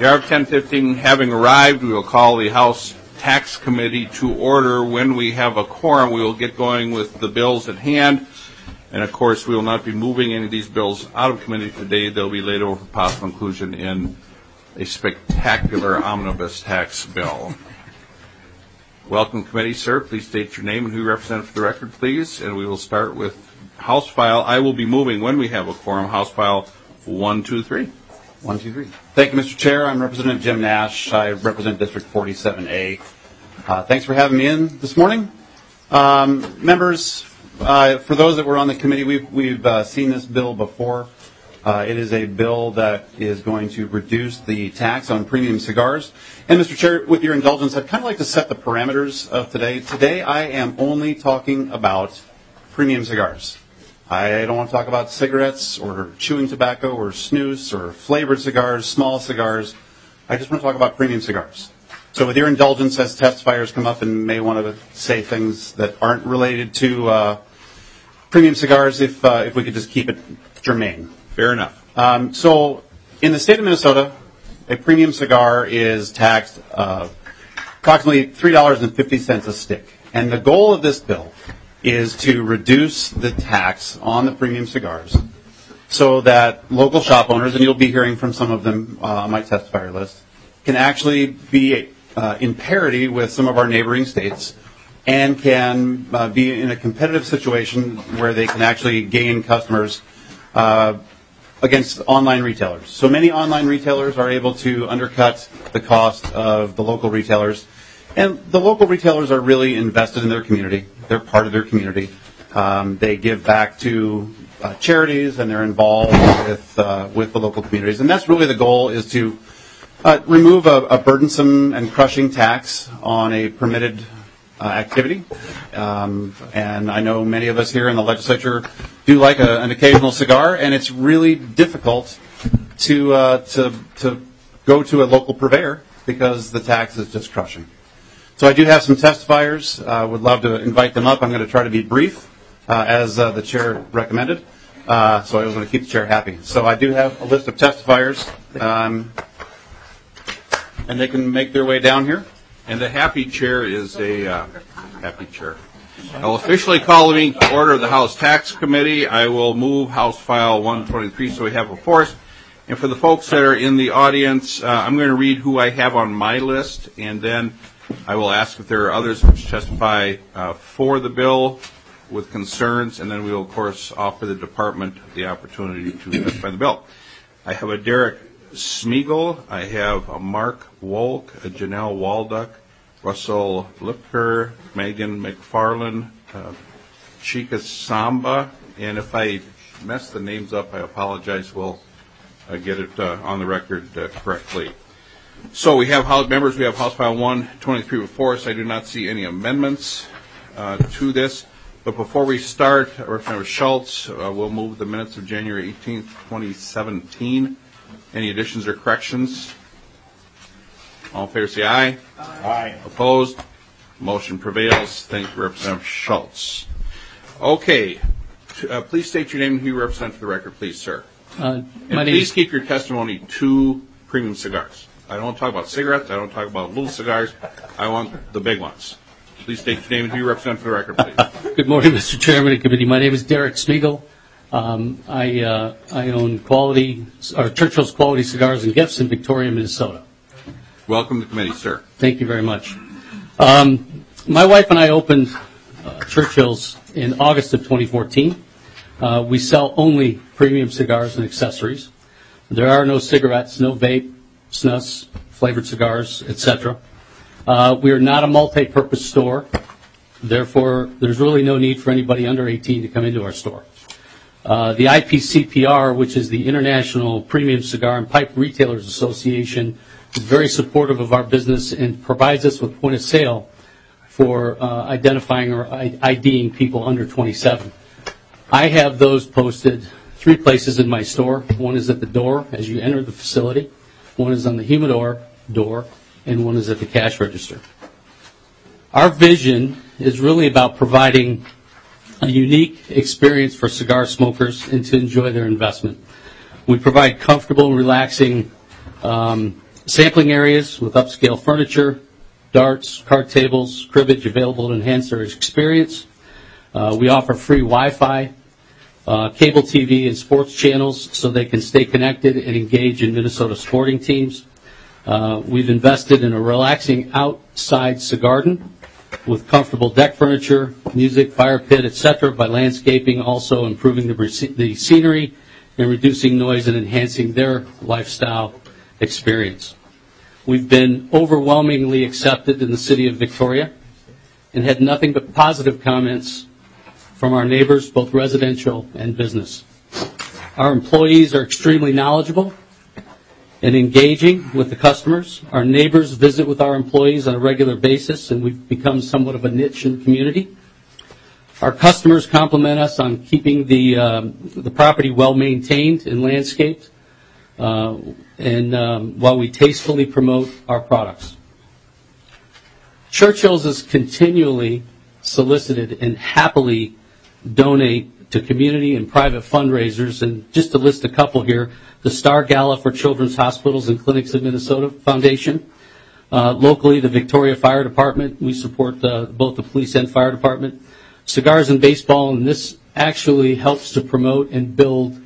The hour of 10:15 having arrived, we will call the House Tax Committee to order. When we have a quorum, we will get going with the bills at hand. And, of course, we will not be moving any of these bills out of committee today. They'll be laid over for possible inclusion in a spectacular omnibus tax bill. Welcome, committee, sir. Please state your name and who you represent for the record, please. And we will start with House File. I will be moving when we have a quorum. House File 123. 123. Thank you, Mr. Chair. I'm Representative Jim Nash. I represent District 47A. Thanks for having me in this morning. Members, for those that were on the committee, we've seen this bill before. It is a bill that is going to reduce the tax on premium cigars. And, Mr. Chair, with your indulgence, I'd kind of like to set the parameters of today. Today, I am only talking about premium cigars. I don't want to talk about cigarettes or chewing tobacco or snus or flavored cigars, small cigars. I just want to talk about premium cigars. So with your indulgence, as testifiers come up and may want to say things that aren't related to premium cigars, if we could just keep it germane. Fair enough. So in the state of Minnesota, a premium cigar is taxed approximately $3.50 a stick. And the goal of this bill is to reduce the tax on the premium cigars so that local shop owners, and you'll be hearing from some of them on my testifier list, can actually be in parity with some of our neighboring states and can be in a competitive situation where they can actually gain customers against online retailers. So many online retailers are able to undercut the cost of the local retailers. And the local retailers are really invested in their community. They're part of their community. They give back to charities, and they're involved with the local communities. And that's really the goal, is to remove a burdensome and crushing tax on a permitted activity. And I know many of us here in the legislature do like an occasional cigar, and it's really difficult to go to a local purveyor because the tax is just crushing. So I do have some testifiers. Would love to invite them up. I'm going to try to be brief, as the chair recommended. So I was going to keep the chair happy. So I do have a list of testifiers, and they can make their way down here. And the happy chair is a happy chair. I'll officially call the meeting to order of the House Tax Committee. I will move House File 123 so we have it before us. And for the folks that are in the audience, I'm going to read who I have on my list, and then I will ask if there are others which testify for the bill with concerns, and then we will, of course, offer the department the opportunity to testify the bill. I have a Derek Smeagol. I have a Mark Wolk, a Janelle Walduck, Russell Lipker, Megan McFarland, Chika Samba, and if I mess the names up, I apologize. We'll get it on the record correctly. So we have House members. We have House File 123 before us. I do not see any amendments to this. But before we start, Representative Schultz will move the minutes of January 18th, 2017. Any additions or corrections? All in favor, say aye. Aye. Opposed? Motion prevails. Thank you, Representative Schultz. Okay. Please state your name and who you represent for the record, please, sir. And please keep your testimony to premium cigars. I don't want to talk about cigarettes. I don't want to talk about little cigars. I want the big ones. Please state your name and who you represent for the record, please. Good morning, Mr. Chairman and committee. My name is Derek Smeagol. I own Churchill's Quality Cigars and Gifts in Victoria, Minnesota. Welcome to the committee, sir. Thank you very much. My wife and I opened Churchill's in August of 2014. We sell only premium cigars and accessories. There are no cigarettes, no vape, snus, flavored cigars, etc. We are not a multi-purpose store. Therefore, there's really no need for anybody under 18 to come into our store. The IPCPR, which is the International Premium Cigar and Pipe Retailers Association, is very supportive of our business and provides us with point of sale for identifying or IDing people under 27. I have those posted 3 places in my store. One is at the door as you enter the facility. One is on the humidor door, and one is at the cash register. Our vision is really about providing a unique experience for cigar smokers and to enjoy their investment. We provide comfortable and relaxing Sampling areas with upscale furniture, darts, card tables, cribbage available to enhance their experience. We offer free Wi-Fi, cable TV, and sports channels so they can stay connected and engage in Minnesota sporting teams. We've invested in a relaxing outside cigar garden with comfortable deck furniture, music, fire pit, etc. by landscaping, also improving the scenery and reducing noise and enhancing their lifestyle experience. We've been overwhelmingly accepted in the city of Victoria and had nothing but positive comments from our neighbors, both residential and business. Our employees are extremely knowledgeable and engaging with the customers. Our neighbors visit with our employees on a regular basis, and we've become somewhat of a niche in the community. Our customers compliment us on keeping the property well maintained and landscaped, while we tastefully promote our products. Churchill's is continually solicited and happily donate to community and private fundraisers, and just to list a couple here: the Star Gala for Children's Hospitals and Clinics of Minnesota Foundation. Locally, the Victoria Fire Department. We support both the police and fire department. Cigars and Baseball, and this actually helps to promote and build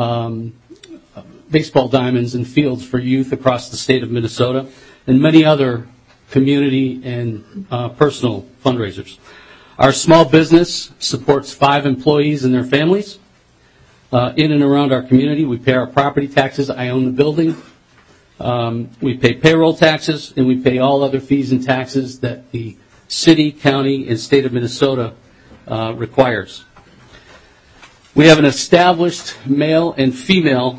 baseball diamonds and fields for youth across the state of Minnesota, and many other community and personal fundraisers. Our small business supports 5 employees and their families. In and around our community, we pay our property taxes. I own the building. We pay payroll taxes, and we pay all other fees and taxes that the city, county, and state of Minnesota requires. We have an established male and female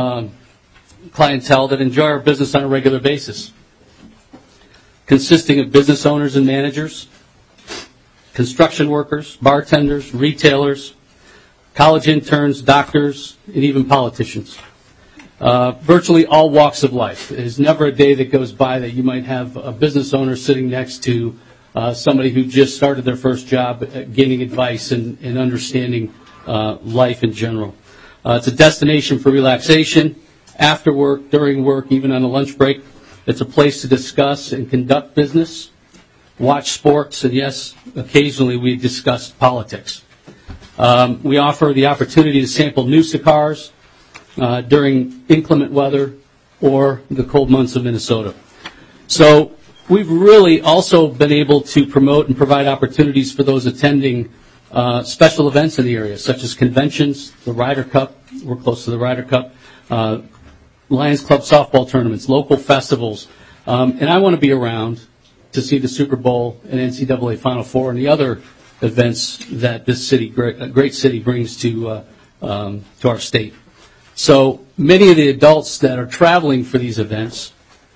clientele that enjoy our business on a regular basis, consisting of business owners and managers, construction workers, bartenders, retailers, college interns, doctors, and even politicians. Virtually all walks of life. There's never a day that goes by that you might have a business owner sitting next to somebody who just started their first job, gaining advice and understanding life in general. It's a destination for relaxation, after work, during work, even on a lunch break. It's a place to discuss and conduct business, watch sports, and yes, occasionally we discuss politics. We offer the opportunity to sample new cigars during inclement weather or the cold months of Minnesota. So we've really also been able to promote and provide opportunities for those attending special events in the area, such as conventions, the Ryder Cup. We're close to the Ryder Cup. Lions Club softball tournaments, local festivals. And I want to be around to see the Super Bowl and NCAA Final Four and the other events that this city, great city, brings to our state. So many of the adults that are traveling for these events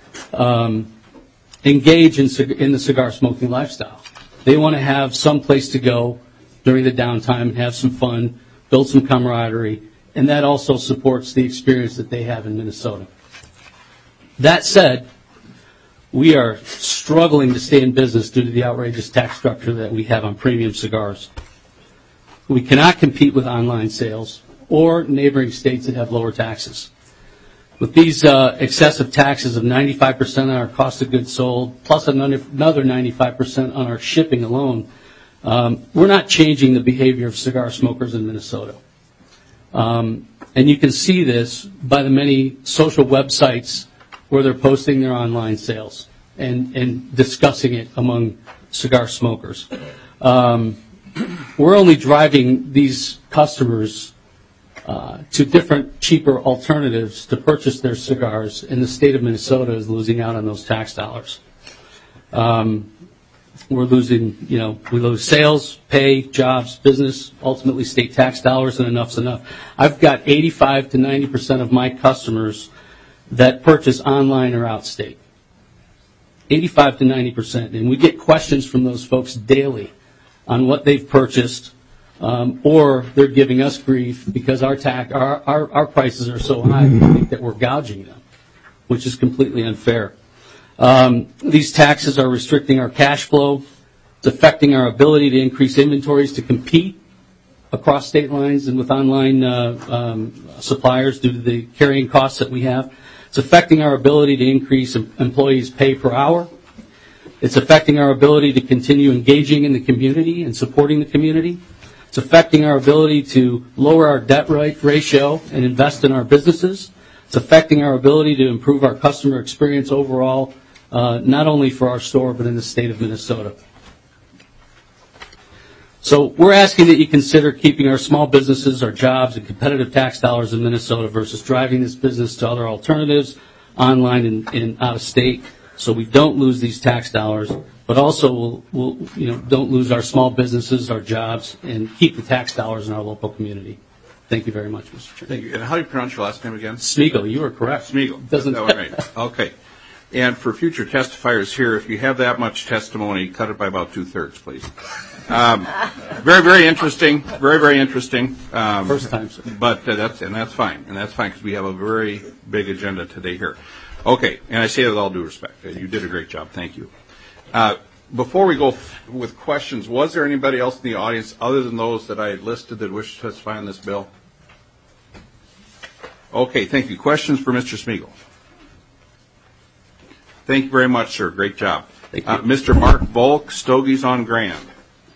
engage in the cigar smoking lifestyle. They want to have some place to go during the downtime and have some fun, build some camaraderie, and that also supports the experience that they have in Minnesota. That said, we are struggling to stay in business due to the outrageous tax structure that we have on premium cigars. We cannot compete with online sales or neighboring states that have lower taxes. With these excessive taxes of 95% on our cost of goods sold, plus another 95% on our shipping alone, we're not changing the behavior of cigar smokers in Minnesota. And you can see this by the many social websites where they're posting their online sales and discussing it among cigar smokers. We're only driving these customers to different, cheaper alternatives to purchase their cigars, and the state of Minnesota is losing out on those tax dollars. We're losing, we lose sales, pay, jobs, business, ultimately state tax dollars, and enough's enough. I've got 85 to 90% of my customers that purchase online or outstate. 85 to 90%. And we get questions from those folks daily on what they've purchased, or they're giving us grief because our prices are so high they think that we're gouging them, which is completely unfair. These taxes are restricting our cash flow. It's affecting our ability to increase inventories to compete across state lines and with online suppliers due to the carrying costs that we have. It's affecting our ability to increase employees' pay per hour. It's affecting our ability to continue engaging in the community and supporting the community. It's affecting our ability to lower our debt ratio and invest in our businesses. It's affecting our ability to improve our customer experience overall, not only for our store, but in the state of Minnesota. So we're asking that you consider keeping our small businesses, our jobs, and competitive tax dollars in Minnesota versus driving this business to other alternatives, online and out of state, so we don't lose these tax dollars, but also we'll don't lose our small businesses, our jobs, and keep the tax dollars in our local community. Thank you very much, Mr. Chair. Thank you. And how do you pronounce your last name again? Smeagol, you are correct. Smeagol. Doesn't that was right. Okay. And for future testifiers here, if you have that much testimony, cut it by about 2/3, please. Very, very interesting. Very, very interesting. First time, sir. But that's fine. And that's fine because we have a very big agenda today here. Okay. And I say that with all due respect. You did a great job. Thank you. Before we go with questions, was there anybody else in the audience other than those that I had listed that wish to testify on this bill? Okay. Thank you. Questions for Mr. Smeagol? Thank you very much, sir. Great job. Thank you. Mr. Mark Volk, Stogies on Grand.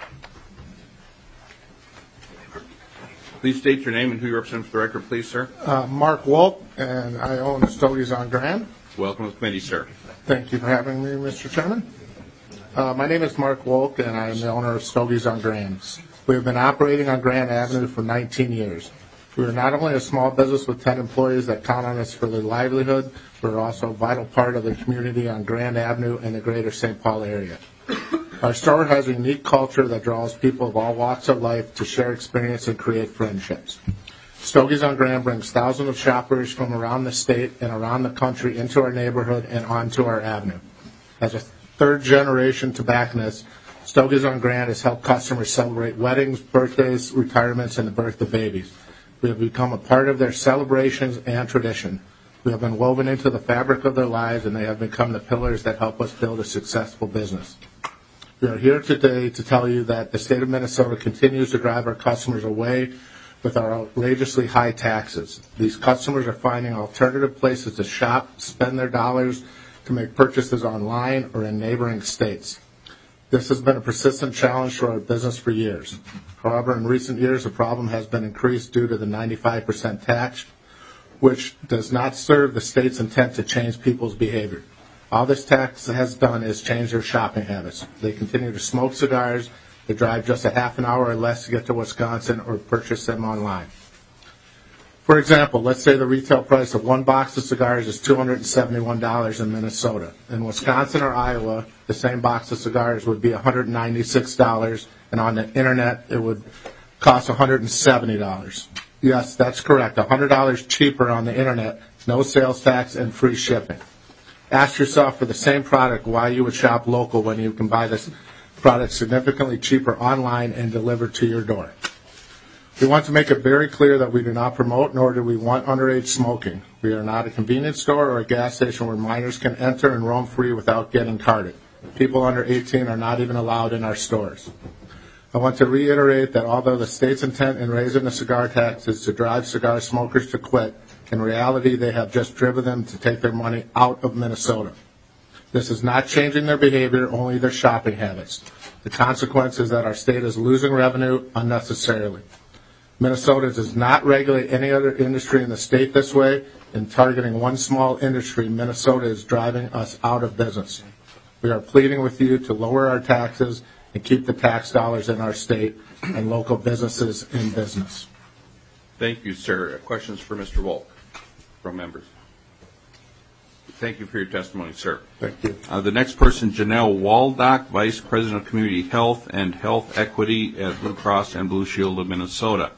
Please state your name and who you represent for the record, please, sir. Mark Wolk, and I own Stogies on Grand. Welcome to the committee, sir. Thank you for having me, Mr. Chairman. My name is Mark Wolk, and I am the owner of Stogies on Grand. We have been operating on Grand Avenue for 19 years. We are not only a small business with 10 employees that count on us for their livelihood, we're also a vital part of the community on Grand Avenue and the greater St. Paul area. Our store has a unique culture that draws people of all walks of life to share experience and create friendships. Stogies on Grand brings thousands of shoppers from around the state and around the country into our neighborhood and onto our avenue. As a third-generation tobacconist, Stogies on Grand has helped customers celebrate weddings, birthdays, retirements, and the birth of babies. We have become a part of their celebrations and tradition. We have been woven into the fabric of their lives, and they have become the pillars that help us build a successful business. We are here today to tell you that the state of Minnesota continues to drive our customers away with our outrageously high taxes. These customers are finding alternative places to shop, spend their dollars to make purchases online or in neighboring states. This has been a persistent challenge to our business for years. However, in recent years, the problem has been increased due to the 95% tax, which does not serve the state's intent to change people's behavior. All this tax has done is change their shopping habits. They continue to smoke cigars. They drive just a half an hour or less to get to Wisconsin or purchase them online. For example, let's say the retail price of one box of cigars is $271 in Minnesota. In Wisconsin or Iowa, the same box of cigars would be $196, and on the internet it would cost $170. Yes, that's correct, $100 cheaper on the internet, no sales tax, and free shipping. Ask yourself for the same product why you would shop local when you can buy this product significantly cheaper online and delivered to your door. We want to make it very clear that we do not promote nor do we want underage smoking. We are not a convenience store or a gas station where minors can enter and roam free without getting carded. People under 18 are not even allowed in our stores. I want to reiterate that although the state's intent in raising the cigar tax is to drive cigar smokers to quit, in reality they have just driven them to take their money out of Minnesota. This is not changing their behavior, only their shopping habits. The consequence is that our state is losing revenue unnecessarily. Minnesota does not regulate any other industry in the state this way. In targeting one small industry, Minnesota is driving us out of business. We are pleading with you to lower our taxes and keep the tax dollars in our state and local businesses in business. Thank you, sir. Questions for Mr. Volk from members? Thank you for your testimony, sir. Thank you. The next person, Janelle Waldock, Vice President of Community Health and Health Equity at Blue Cross and Blue Shield of Minnesota.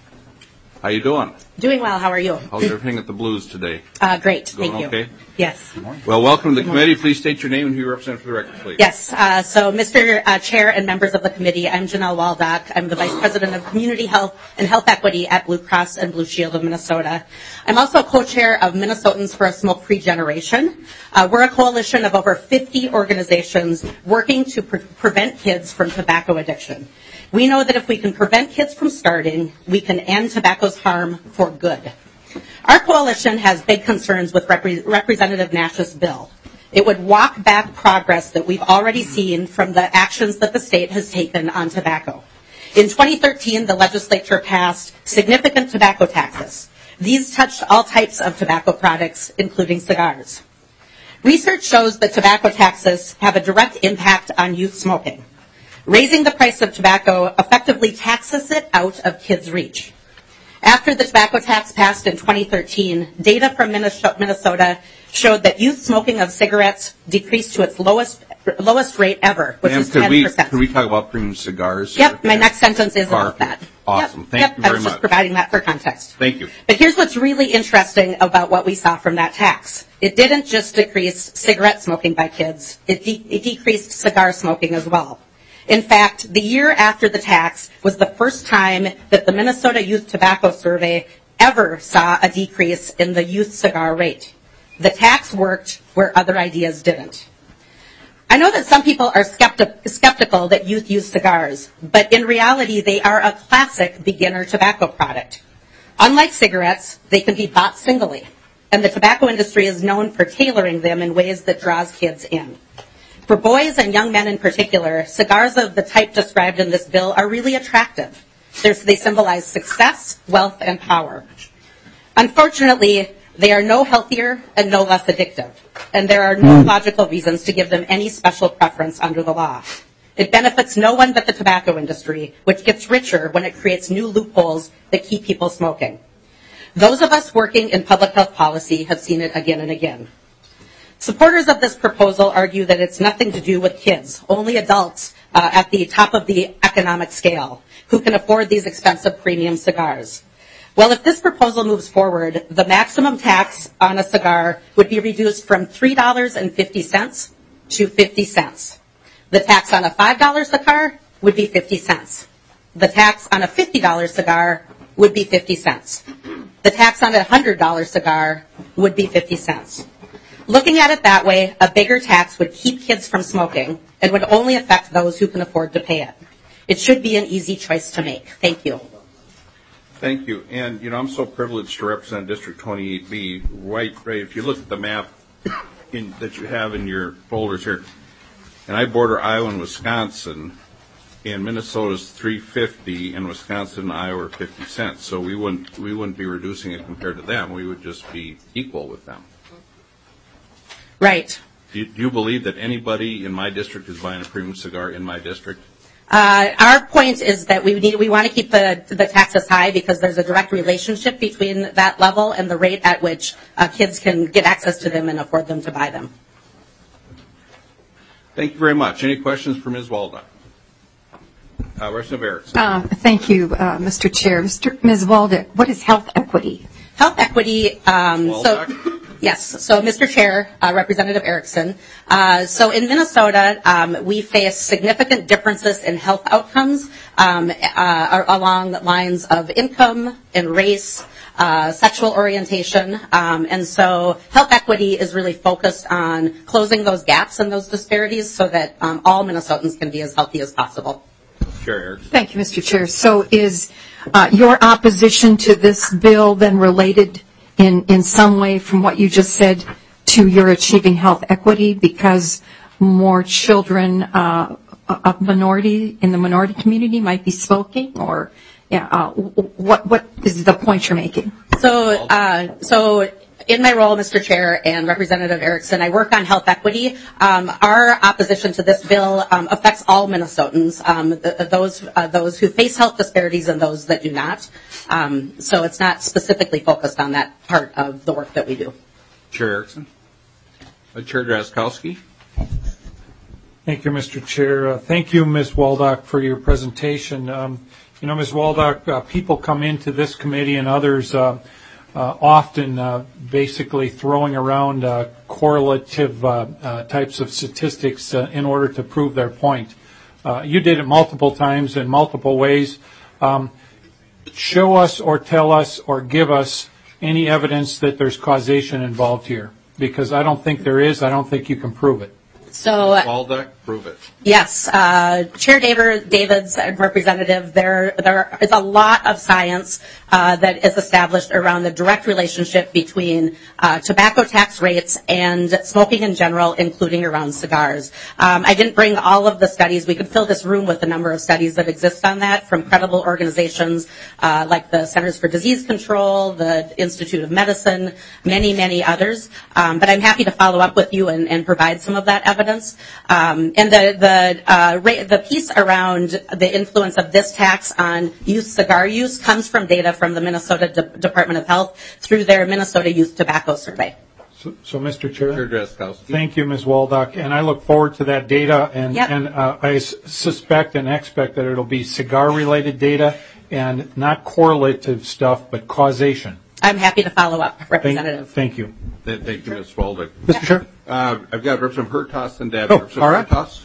How you doing? Doing well. How are you? How's everything at the Blues today? Great. Going Thank you. okay? Yes. Well, welcome to the committee. Please state your name and who you represent for the record, please. Yes. So, Mr. Chair and members of the committee, I'm Janelle Waldock. I'm the Vice President of Community Health and Health Equity at Blue Cross and Blue Shield of Minnesota. I'm also co-chair of Minnesotans for a Smoke-Free Generation. We're a coalition of over 50 organizations working to prevent kids from tobacco addiction. We know that if we can prevent kids from starting, we can end tobacco's harm for good. Our coalition has big concerns with Representative Nash's bill. It would walk back progress that we've already seen from the actions that the state has taken on tobacco. In 2013, the legislature passed significant tobacco taxes. These touched all types of tobacco products, including cigars. Research shows that tobacco taxes have a direct impact on youth smoking. Raising the price of tobacco effectively taxes it out of kids' reach. After the tobacco tax passed in 2013, data from Minnesota showed that youth smoking of cigarettes decreased to its lowest rate ever, which is 10%. Can we talk about premium cigars? Yep, my next sentence is about that. Awesome. Yep, Thank you very I was just much. providing that for context. Thank you. But here's what's really interesting about what we saw from that tax. It didn't just decrease cigarette smoking by kids. It decreased cigar smoking as well. In fact, the year after the tax was the first time that the Minnesota Youth Tobacco Survey ever saw a decrease in the youth cigar rate. The tax worked where other ideas didn't. I know that some people are skeptical that youth use cigars, but in reality, they are a classic beginner tobacco product. Unlike cigarettes, they can be bought singly, and the tobacco industry is known for tailoring them in ways that draws kids in. For boys and young men in particular, cigars of the type described in this bill are really attractive. They symbolize success, wealth, and power. Unfortunately, they are no healthier and no less addictive, and there are no logical reasons to give them any special preference under the law. It benefits no one but the tobacco industry, which gets richer when it creates new loopholes that keep people smoking. Those of us working in public health policy have seen it again and again. Supporters of this proposal argue that it's nothing to do with kids, only adults at the top of the economic scale who can afford these expensive premium cigars. Well, if this proposal moves forward, the maximum tax on a cigar would be reduced from $3.50 to 50 cents. The tax on a $5 cigar would be 50 cents. The tax on a $50 cigar would be 50 cents. The tax on a $100 cigar would be 50 cents. Looking at it that way, a bigger tax would keep kids from smoking and would only affect those who can afford to pay it. It should be an easy choice to make. Thank you. Thank you. And, I'm so privileged to represent District 28B. Right, if you look at the map that you have in your folders here, and I border Iowa and Wisconsin, and Minnesota's $3.50, and Wisconsin and Iowa are 50 cents. So we wouldn't be reducing it compared to them. We would just be equal with them. Right. Do you believe that anybody in my district is buying a premium cigar in my district? Our point is that we want to keep the taxes high because there's a direct relationship between that level and the rate at which kids can get access to them and afford them to buy them. Thank you very much. Any questions for Ms. Waldock? Representative Erickson. Thank you, Mr. Chair. Ms. Waldock, what is health equity? Health equity, Yes. So, Mr. Chair, Representative Erickson. So, in Minnesota, we face significant differences in health outcomes along lines of income and race, sexual orientation. And so, health equity is really focused on closing those gaps and those disparities so that all Minnesotans can be as healthy as possible. Chair Erickson. Thank you, Mr. Chair. So, is your opposition to this bill then related in some way from what you just said to your achieving health equity because more children of in the minority community might be smoking, or what is the point you're making? So in my role, Mr. Chair and Representative Erickson, I work on health equity. Our opposition to this bill affects all Minnesotans, those who face health disparities and those that do not. So it's not specifically focused on that part of the work that we do. Chair Erickson. Chair Drazkowski. Thank you, Mr. Chair. Thank you, Ms. Waldock, for your presentation. Ms. Waldock, people come into this committee and others often basically throwing around correlative types of statistics in order to prove their point. You did it multiple times in multiple ways. Show us or tell us or give us any evidence that there's causation involved here, because I don't think there is. I don't think you can prove it. So, Waldock. approve it. Yes, Chair David's representative, there is a lot of science that is established around the direct relationship between tobacco tax rates and smoking in general, including around cigars. I didn't bring all of the studies. We could fill this room with a number of studies that exist on that from credible organizations like the Centers for Disease Control, the Institute of Medicine, many, many others. But I'm happy to follow up with you and provide some of that evidence. And the piece around the influence of this tax on youth cigar use comes from data from the Minnesota Department of Health through their Minnesota Youth Tobacco Survey. So Mr. Chair, Chair Drazkowski. Thank you, Ms. Waldock, and I look forward to that data, and, Yep. and I suspect and expect that it'll be cigar-related data and not correlative stuff, but causation. I'm happy to follow up, Representative. Thank you. Thank you, Ms. Waldock. Mr. Chair? I've got Representative Hertaus and Dad. Oh, Representative all right. Hertaus.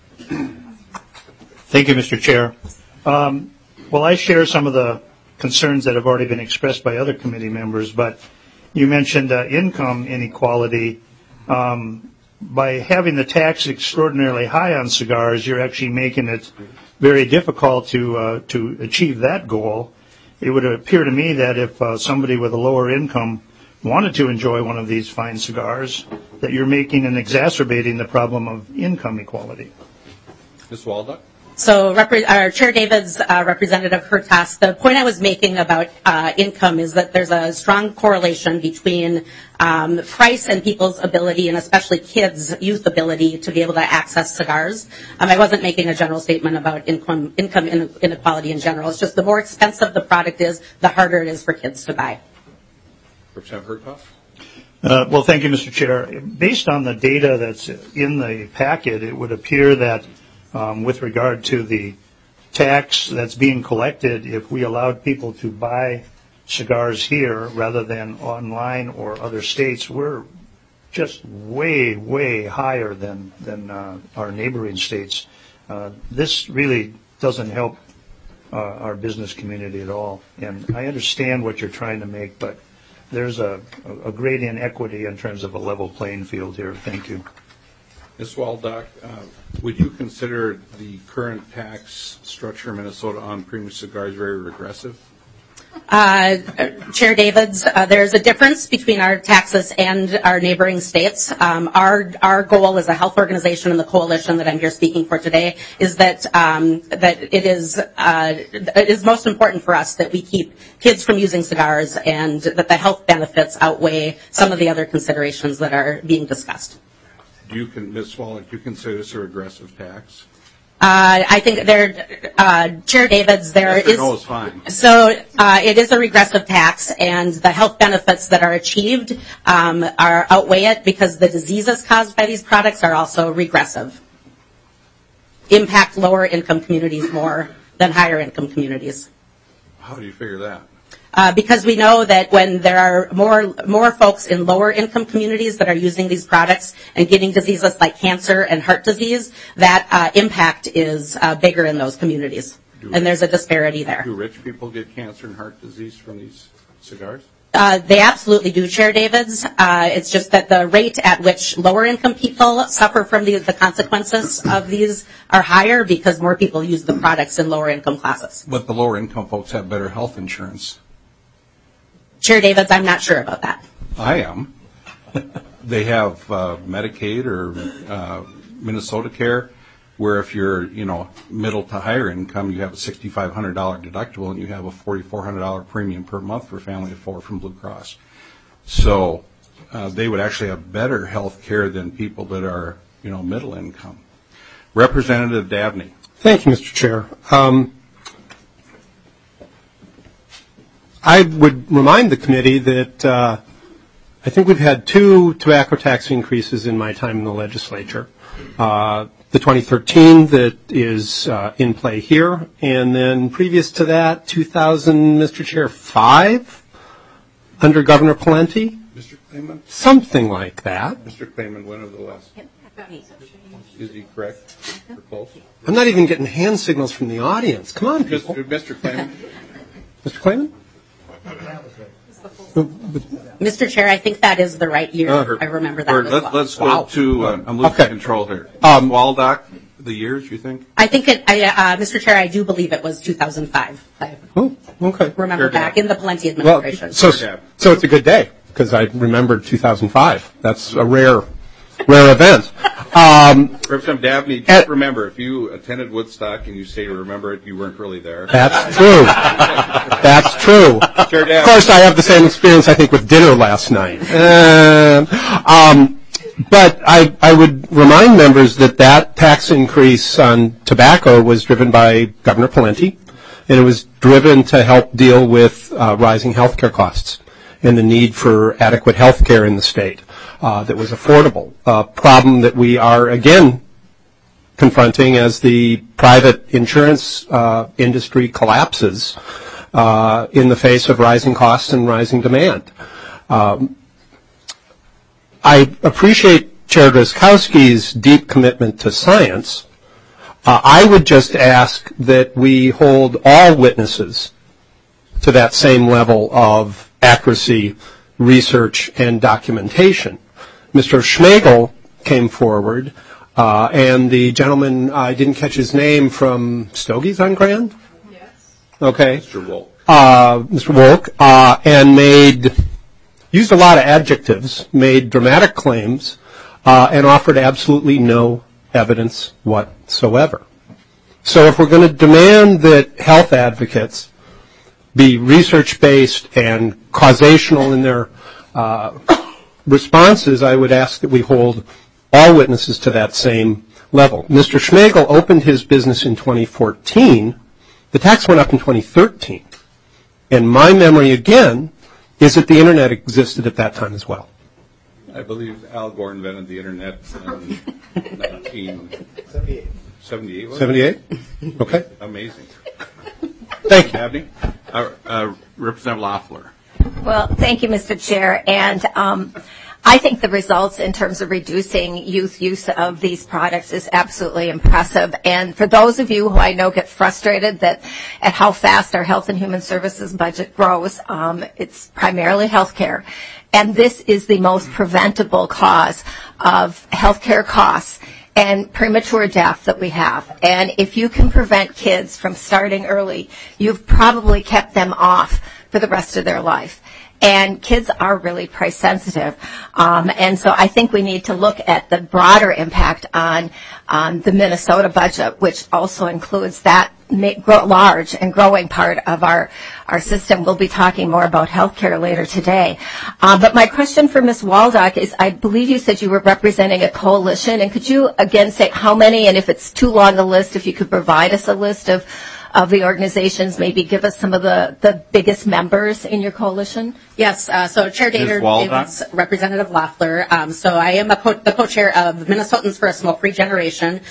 Thank you, Mr. Chair. Well, I share some of the concerns that have already been expressed by other committee members, but you mentioned income inequality. By having the tax extraordinarily high on cigars, you're actually making it very difficult to achieve that goal. It would appear to me that if somebody with a lower income wanted to enjoy one of these fine cigars, that you're making and exacerbating the problem of income equality. Ms. Waldock. So Chair David's Representative Hertaus, the point I was making about income is that there's a strong correlation between price and people's ability, and especially kids' youth ability, to be able to access cigars. I wasn't making a general statement about income inequality in general. It's just the more expensive the product is, the harder it is for kids to buy. Representative Hertaus. Well, thank you, Mr. Chair. Based on the data that's in the packet, it would appear that with regard to the tax that's being collected, if we allowed people to buy cigars here rather than online or other states, we're just way, way higher than our neighboring states. This really doesn't help our business community at all. And I understand what you're trying to make, but there's a great inequity in terms of a level playing field here. Thank you. Ms. Waldock, would you consider the current tax structure in Minnesota on premium cigars very regressive? Chair Davids, there's a difference between our taxes and our neighboring states. Our goal as a health organization and the coalition that I'm here speaking for today is that it is most important for us that we keep kids from using cigars and that the health benefits outweigh some of the other considerations that are being discussed. Ms. Waldock, do you consider this a regressive tax? I think Chair Davids, there is. No, it's fine. So it is a regressive tax, and the health benefits that are achieved outweigh it because the diseases caused by these products are also regressive. Impact lower income communities more than higher income communities. How do you figure that? Because we know that when there are more folks in lower income communities that are using these products and getting diseases like cancer and heart disease, that impact is bigger in those communities. And there's a disparity there. Do rich people get cancer and heart disease from these cigars? They absolutely do, Chair Davids. It's just that the rate at which lower income people suffer from the consequences of these are higher because more people use the products in lower income classes. But the lower income folks have better health insurance. Chair Davids, I'm not sure about that. I am. They have Medicaid or Minnesota Care, where if you're, middle to higher income, you have a $6,500 deductible and you have a $4,400 premium per month for a family of 4 from Blue Cross. So they would actually have better health care than people that are, middle income. Representative Dabney. Thank you, Mr. Chair. I would remind the committee that I think we've had 2 tobacco tax increases in my time in the legislature. The 2013 that is in play here, and then previous to that, 2000, Mr. Chair, 5 under Governor Pawlenty. Mr. Clayman? Something like that. Mr. Clayman, when of the last? Is he correct? Or close? I'm not even getting hand signals from the audience. Come on, people. Mr. Clayman? Mr. Clayman? Mr. Chair, I think that is the right year. I remember that as well. Let's go to, I'm losing control here. Waldock, the years, you think? I think Mr. Chair, I do believe it was 2005. I remember back in the Palenti administration. So it's a good day, because I remembered 2005. That's a rare event. Representative Dabney, just remember, if you attended Woodstock and you say you remember it, you weren't really there. That's true. That's true. Of course, I have the same experience, I think, with dinner last night. But I would remind members that tax increase on tobacco was driven by Governor Palenti, and it was driven to help deal with rising health care costs and the need for adequate health care in the state that was affordable, a problem that we are, again, confronting as the private insurance industry collapses in the face of rising costs and rising demand. I appreciate Chair Drazkowski's deep commitment to science. I would just ask that we hold all witnesses to that same level of accuracy, research, and documentation. Mr. Schmagel came forward, and the gentleman, I didn't catch his name, from Stogies on Grand? Yes. Okay. Mr. Wolk. Mr. Wolk, and used a lot of adjectives, made dramatic claims, and offered absolutely no evidence whatsoever. So if we're going to demand that health advocates be research-based and causational in their responses, I would ask that we hold all witnesses to that same level. Mr. Schmagel opened his business in 2014. The tax went up in 2013. And my memory, again, is that the Internet existed at that time as well. I believe Al Gore invented the Internet in 1978. 78? Okay. Amazing. Thank you. Dabney? Representative Loeffler. Well, thank you, Mr. Chair. And I think the results in terms of reducing youth use of these products is absolutely impressive. And for those of you who I know get frustrated at how fast our Health and Human Services budget grows, it's primarily health care. And this is the most preventable cause of health care costs and premature death that we have. And if you can prevent kids from starting early, you've probably kept them off for the rest of their life. And kids are really price sensitive. And so I think we need to look at the broader impact on the Minnesota budget, which also includes that large and growing part of our system. We'll be talking more about healthcare later today. But my question for Ms. Waldock is, I believe you said you were representing a coalition, and could you again say how many, and if it's too long a list, if you could provide us a list of the organizations, maybe give us some of the biggest members in your coalition? Yes, so Chair Davis, Representative Loeffler. So I am the co-chair of Minnesotans for a Smoke-Free Generation.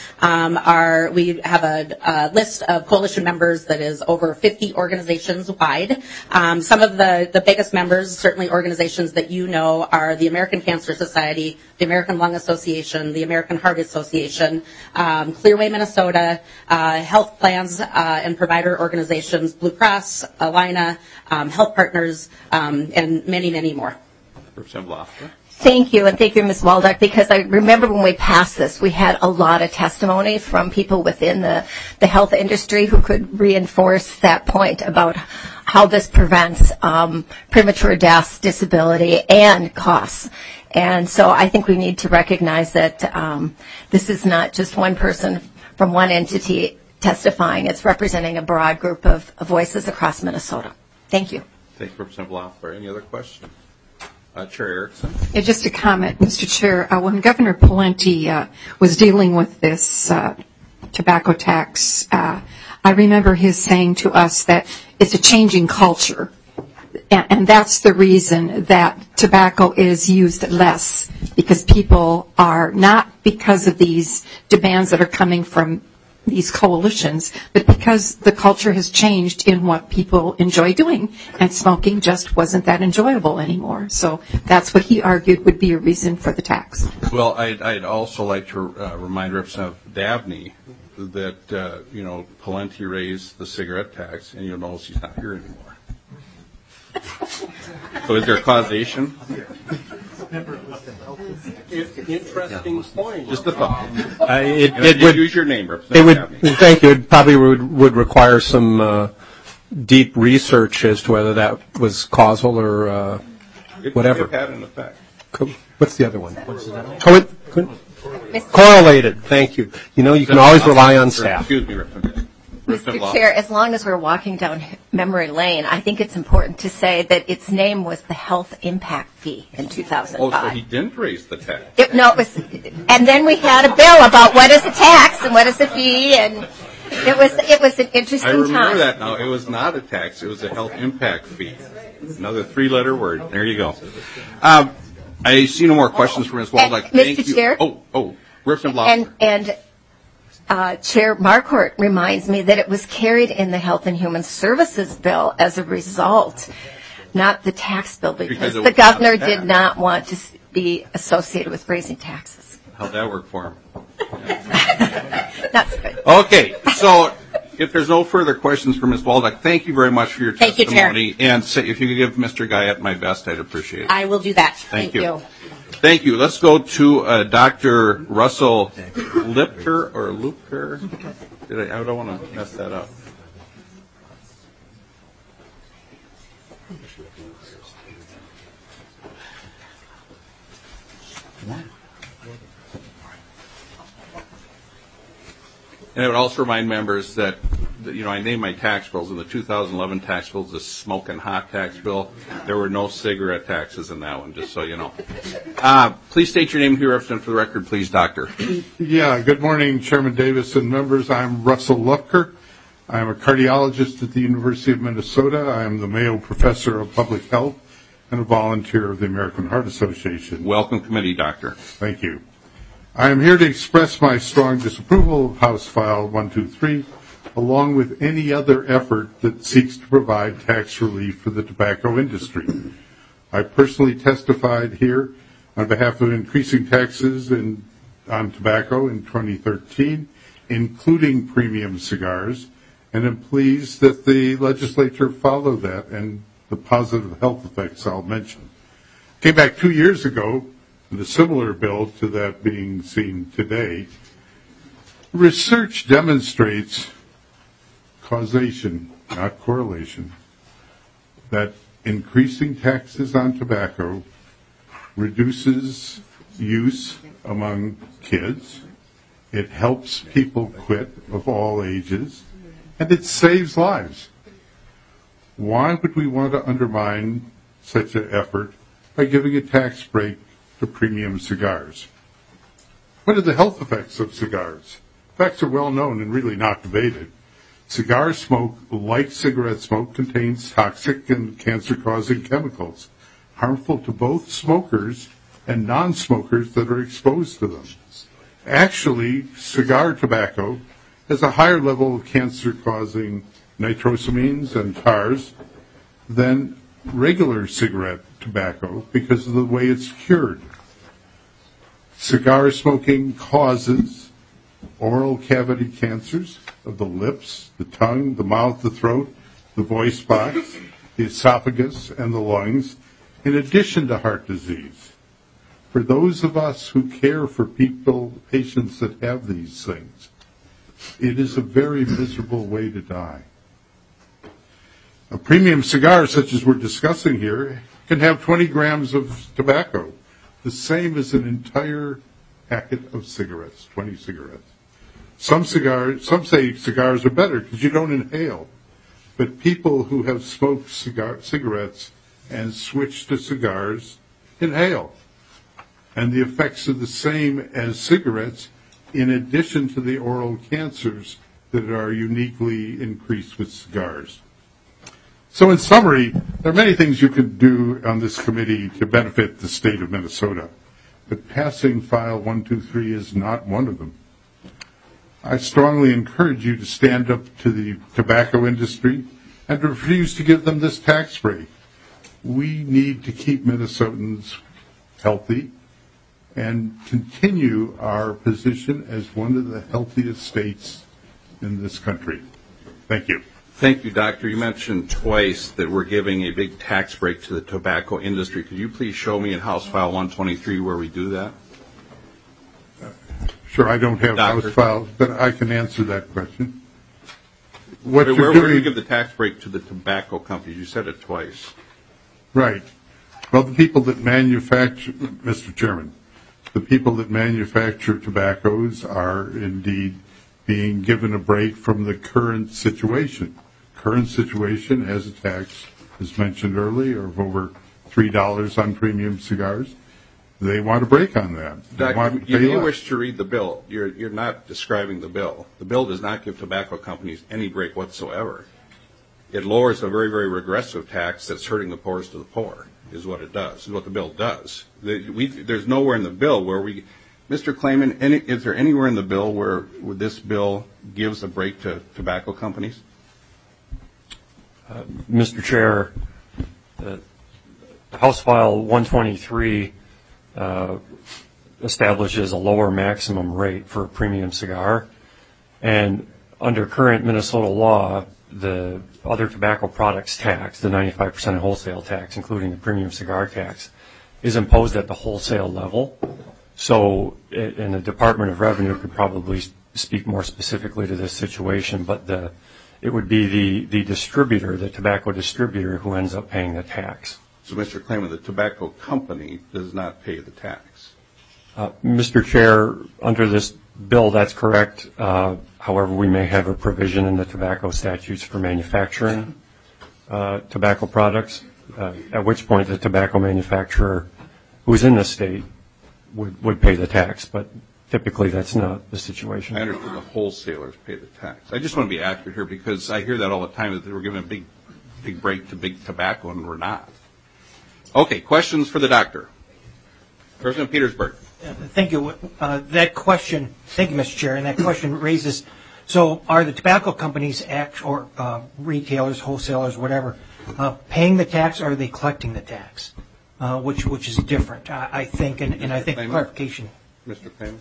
We have a list of coalition members that is over 50 organizations wide. Some of the biggest members, certainly organizations that you know, are the American Cancer Society, the American Lung Association, the American Heart Association, Clearway Minnesota, health plans and provider organizations, Blue Cross, Alina, Health Partners, and many, many more. Representative Loeffler. Thank you, and thank you, Ms. Waldock, because I remember when we passed this, we had a lot of testimony from people within the health industry who could reinforce that point about how this prevents premature deaths, disability, and costs. And so I think we need to recognize that this is not just one person from one entity testifying. It's representing a broad group of voices across Minnesota. Thank you. Thank you, Representative Loeffler. Any other questions? Chair Erickson. Yeah, just a comment, Mr. Chair. When Governor Palenti was dealing with this tobacco tax, I remember his saying to us that it's a changing culture. And that's the reason that tobacco is used less, because people are not because of these demands that are coming from these coalitions, but because the culture has changed in what people enjoy doing, and smoking just wasn't that enjoyable anymore. So that's what he argued would be a reason for the tax. Well, I'd also like to remind Representative Dabney that, Palenti raised the cigarette tax, and you'll notice he's not here anymore. So is there causation? Interesting point. Just a thought. It would use your name, It would. Representative Thank you. It probably would require some deep research as to whether that was causal or It whatever. could have had an effect. What's the other one? Correlated. Thank you. You know, you can always rely on staff. Excuse me, Representative. Mr. Chair, as long as we're walking down memory lane, I think it's important to say that its name was the Health Impact Fee in 2005. Oh, so he didn't raise the tax. It was, and then we had a bill about what is a tax and what is a fee, and it was an interesting I time. remember that now. It was not a tax. It was a health impact fee. Another three-letter word. There you go. I see no more questions for Ms. Waldeck. Thank Mr. you. Chair? Representative Loffer. Chair Marquardt reminds me that it was carried in the Health and Human Services bill as a result, not the tax bill, because the governor did not want to be associated with raising taxes. How'd that work for him? That's good. Okay, so if there's no further questions for Ms. Waldeck, thank you very much for your testimony. Chair. And if you could give Mr. Guyette my best, I'd appreciate it. I will do that. Thank you. Thank you. Let's go to Dr. Russell Lipker or Lupker. I don't want to mess that up. And I would also remind members that, I named my tax bills. In the 2011 tax bills, the smoking hot tax bill, there were no cigarette taxes in that one, just so you know. Please state your name and who you represent for the record, please, Doctor. Yeah, good morning, Chairman Davis and members. I'm Russell Lupker. I'm a cardiologist at the University of Minnesota. I'm the Mayo Professor of Public Health and a volunteer of the American Heart Association. Welcome, committee, Doctor. Thank you. I am here to express my strong disapproval of House File 123, along with any other effort that seeks to provide tax relief for the tobacco industry. I personally testified here on behalf of increasing taxes on tobacco in 2013, including premium cigars, and am pleased that the legislature followed that and the positive health effects I'll mention. Came back 2 years ago with a similar bill to that being seen today. Research demonstrates causation, not correlation, that increasing taxes on tobacco reduces use among kids, it helps people quit of all ages, and it saves lives. Why would we want to undermine such an effort by giving a tax break to premium cigars? What are the health effects of cigars? Facts are well known and really not debated. Cigar smoke, like cigarette smoke, contains toxic and cancer-causing chemicals, harmful to both smokers and non-smokers that are exposed to them. Actually, cigar tobacco has a higher level of cancer-causing nitrosamines and tars than regular cigarette tobacco because of the way it's cured. Cigar smoking causes oral cavity cancers of the lips, the tongue, the mouth, the throat, the voice box, the esophagus, and the lungs, in addition to heart disease. For those of us who care for patients that have these things, it is a very miserable way to die. A premium cigar, such as we're discussing here, can have 20 grams of tobacco, the same as an entire packet of cigarettes, 20 cigarettes. Some say cigars are better because you don't inhale, but people who have smoked cigarettes and switched to cigars inhale. And the effects are the same as cigarettes, in addition to the oral cancers that are uniquely increased with cigars. So in summary, there are many things you can do on this committee to benefit the state of Minnesota, but passing File 123 is not one of them. I strongly encourage you to stand up to the tobacco industry and refuse to give them this tax break. We need to keep Minnesotans healthy and continue our position as one of the healthiest states in this country. Thank you. Thank you, Doctor. You mentioned twice that we're giving a big tax break to the tobacco industry. Could you please show me in House File 123 where we do that? Sure, I don't have Doctor. House files, but I can answer that question. What Where you're do you doing, give the tax break to the tobacco companies? You said it twice. right. Well, the people that manufacture, Mr. Chairman, the people that manufacture tobaccos are indeed being given a break from the current situation. Current situation has a tax, as mentioned earlier, of over $3 on premium cigars. They want a break on that. They want Doctor, to you pay may less. wish to read the bill. You're not describing the bill. The bill does not give tobacco companies any break whatsoever. It lowers a very, very regressive tax that's hurting the poorest of the poor, is what it does, is what the bill does. There's nowhere in the bill where we, Mr. Klayman, is there anywhere in the bill where this bill gives a break to tobacco companies? Mr. Chair, House File 123 establishes a lower maximum rate for a premium cigar, and under current Minnesota law, the other tobacco products tax, the 95% wholesale tax, including the premium cigar tax, is imposed at the wholesale level. So, and the Department of Revenue could probably speak more specifically to this situation, but it would be the distributor, the tobacco distributor, who ends up paying the tax. So, Mr. Klayman, the tobacco company does not pay the tax. Mr. Chair, under this bill, that's correct. However, we may have a provision in the tobacco statutes for manufacturing tobacco products, at which point the tobacco manufacturer who's in the state would pay the tax, but typically that's not the situation. I understand the wholesalers pay the tax. I just want to be accurate here because I hear that all the time, that we're giving a big break to big tobacco, and we're not. Okay, questions for the doctor. President Petersburg. Thank you. That question, thank you, Mr. Chair, and that question raises, so are the tobacco companies or retailers, wholesalers, whatever, paying the tax, or are they collecting the tax? Which is different, I think, and I think clarification. Mr. Klayman.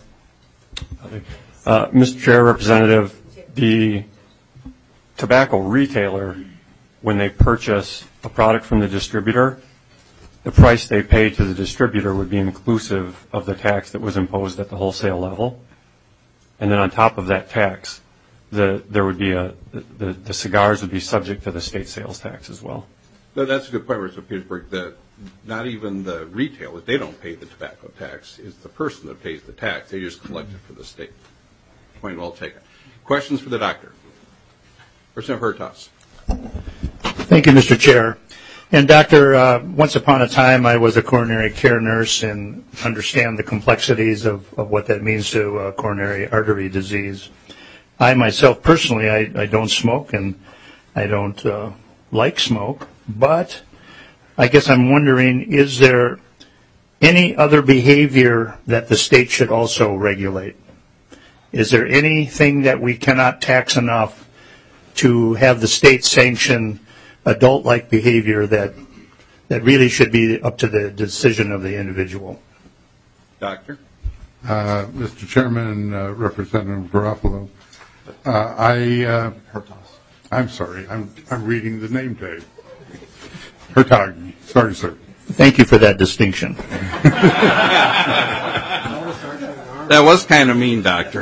Mr. Chair, Representative, the tobacco retailer, when they purchase a product from the distributor, the price they pay to the distributor would be inclusive of the tax that was imposed at the wholesale level. And then on top of that tax, there would be the cigars would be subject to the state sales tax as well. No, that's a good point, Mr. Petersburg, that not even the retailer, they don't pay the tobacco tax. It's the person that pays the tax. They just collect it for the state. Point well taken. Questions for the doctor? Representative Hertaus. Thank you, Mr. Chair. And Doctor, once upon a time I was a coronary care nurse and understand the complexities of what that means to coronary artery disease. I myself personally, I don't smoke and I don't like smoke, but I guess I'm wondering, is there any other behavior that the state should also regulate? Is there anything that we cannot tax enough to have the state sanction adult-like behavior that really should be up to the decision of the individual? Doctor? Mr. Chairman, Representative Garofalo, I'm sorry, I'm reading the name tag. Hertog, sorry, sir. Thank you for that distinction. That was kind of mean, Doctor.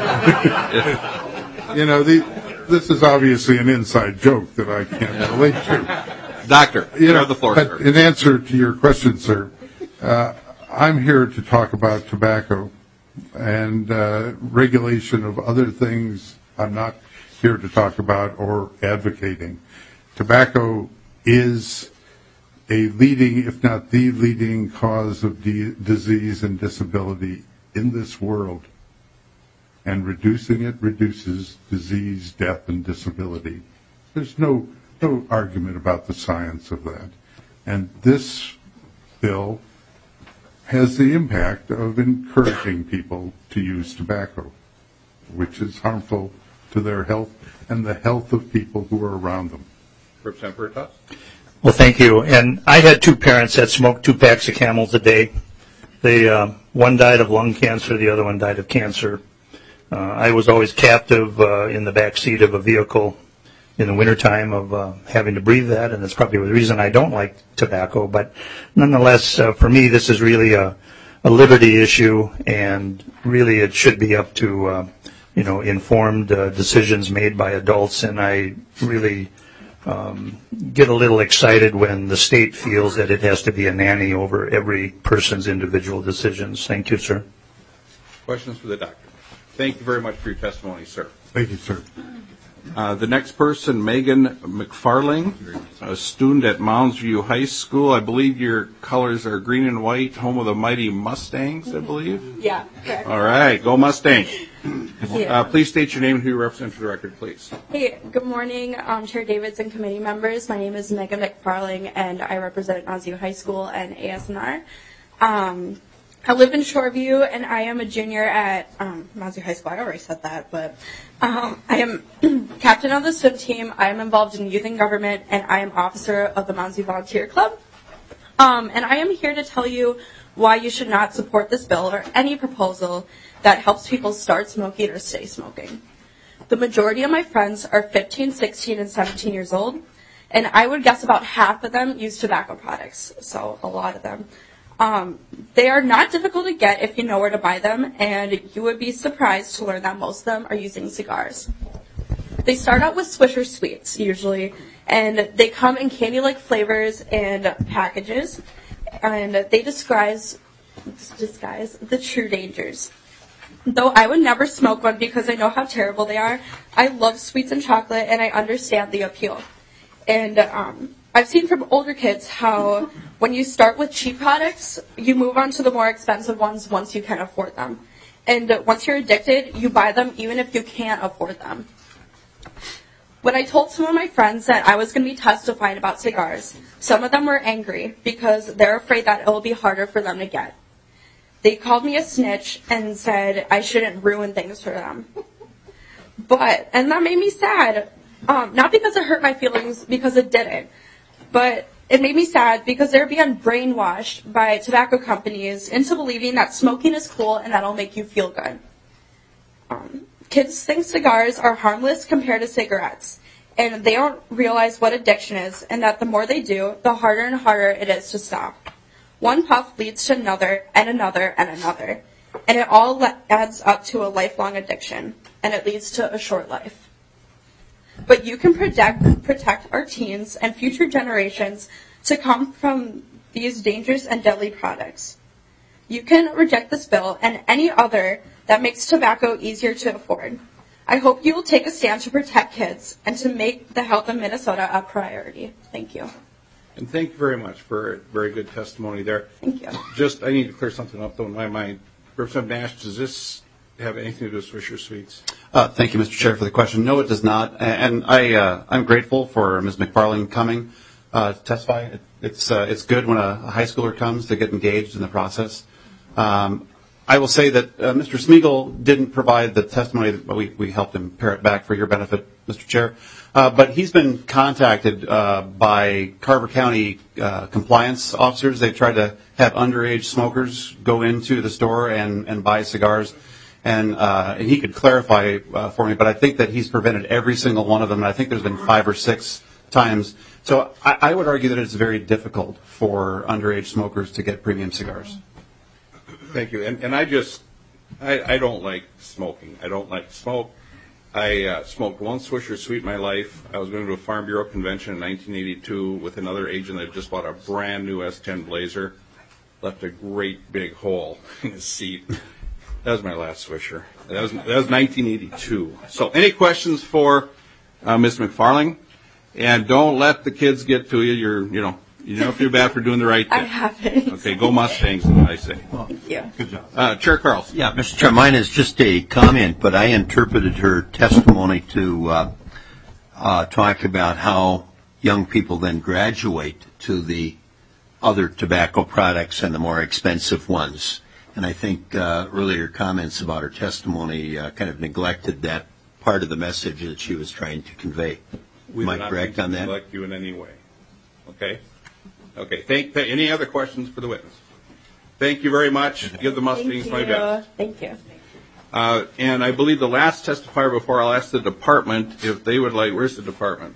You know, this is obviously an inside joke that I can't relate to. Doctor, you have the floor, sir. In answer to your question, sir, I'm here to talk about tobacco and regulation of other things I'm not here to talk about or advocating. Tobacco is a leading, if not the leading, cause of disease and disability in this world. And reducing it reduces disease, death, and disability. There's no argument about the science of that. And this bill has the impact of encouraging people to use tobacco, which is harmful to their health and the health of people who are around them. Representative Hertaus? Well, thank you. And I had two parents that smoked 2 packs of Camels a day. One died of lung cancer, the other one died of cancer. I was always captive in the back seat of a vehicle, in the wintertime of having to breathe that, and that's probably the reason I don't like tobacco. But nonetheless, for me, this is really a liberty issue, and really it should be up to informed decisions made by adults. And I really get a little excited when the state feels that it has to be a nanny over every person's individual decisions. Thank you, sir. Questions for the doctor? Thank you very much for your testimony, sir. Thank you, sir. The next person, Megan McFarling, a student at Mounds View High School. I believe your colors are green and white, home of the Mighty Mustangs, I believe? Yeah, correct. All right, go Mustangs. Please state your name and who you represent for the record, please. Hey, good morning, Chair Davids and committee members. My name is Megan McFarling, and I represent Mounds View High School and ASNR. I live in Shoreview, and I am a junior at Mounds View High School. I already said that, but I am captain of the swim team. I am involved in youth and government, and I am officer of the Mounds View Volunteer Club. And I am here to tell you why you should not support this bill or any proposal that helps people start smoking or stay smoking. The majority of my friends are 15, 16, and 17 years old, and I would guess about half of them use tobacco products, so a lot of them. They are not difficult to get if you know where to buy them, and you would be surprised to learn that most of them are using cigars. They start out with Swisher Sweets, usually, and they come in candy-like flavors and packages, and they disguise the true dangers. Though I would never smoke one because I know how terrible they are, I love sweets and chocolate, and I understand the appeal. And I've seen from older kids how when you start with cheap products, you move on to the more expensive ones once you can afford them. And once you're addicted, you buy them even if you can't afford them. When I told some of my friends that I was going to be testifying about cigars, some of them were angry because they're afraid that it will be harder for them to get. They called me a snitch and said I shouldn't ruin things for them. And that made me sad. Not because it hurt my feelings, because it didn't. But it made me sad because they're being brainwashed by tobacco companies into believing that smoking is cool and that'll make you feel good. Kids think cigars are harmless compared to cigarettes, and they don't realize what addiction is, and that the more they do, the harder and harder it is to stop. One puff leads to another, and another, and another, and it all adds up to a lifelong addiction, and it leads to a short life. But you can protect our teens and future generations to come from these dangerous and deadly products. You can reject this bill and any other that makes tobacco easier to afford. I hope you will take a stand to protect kids and to make the health of Minnesota a priority. Thank you. And thank you very much for a very good testimony there. Thank you. I need to clear something up, though, in my mind. Representative Nash, does this have anything to do with Swisher Sweets? Thank you, Mr. Chair, for the question. No, it does not. And I'm grateful for Ms. McFarling coming to testify. It's good when a high schooler comes to get engaged in the process. I will say that Mr. Smeagol didn't provide the testimony that we helped him pare it back for your benefit, Mr. Chair. But he's been contacted by Carver County compliance officers. They tried to have underage smokers go into the store and buy cigars. And he could clarify for me, but I think that he's prevented every single one of them, and I think there's been 5 or 6 times. So I would argue that it's very difficult for underage smokers to get premium cigars. Thank you. And I don't like smoking. I don't like to smoke. I smoked one Swisher Sweet in my life. I was going to a Farm Bureau convention in 1982 with another agent that just bought a brand new S10 Blazer. Left a great big hole in his seat. That was my last Swisher. That was 1982. So any questions for Ms. McFarling? And don't let the kids get to you. You don't feel bad for doing the right thing. I haven't. Okay, go Mustangs, is what I say. Thank you. Good job. Chair Carlson. Yeah, Mr. Chair, mine is just a comment, but I interpreted her testimony to talk about how young people then graduate to the other tobacco products and the more expensive ones. And I think earlier comments about her testimony kind of neglected that part of the message that she was trying to convey. Am I correct on that? We do not neglect you in any way. Okay? Okay. Any other questions for the witness? Thank you very much. Give the Mustangs my best. Thank you. And I believe the last testifier before I'll ask the department if they would like, where's the department?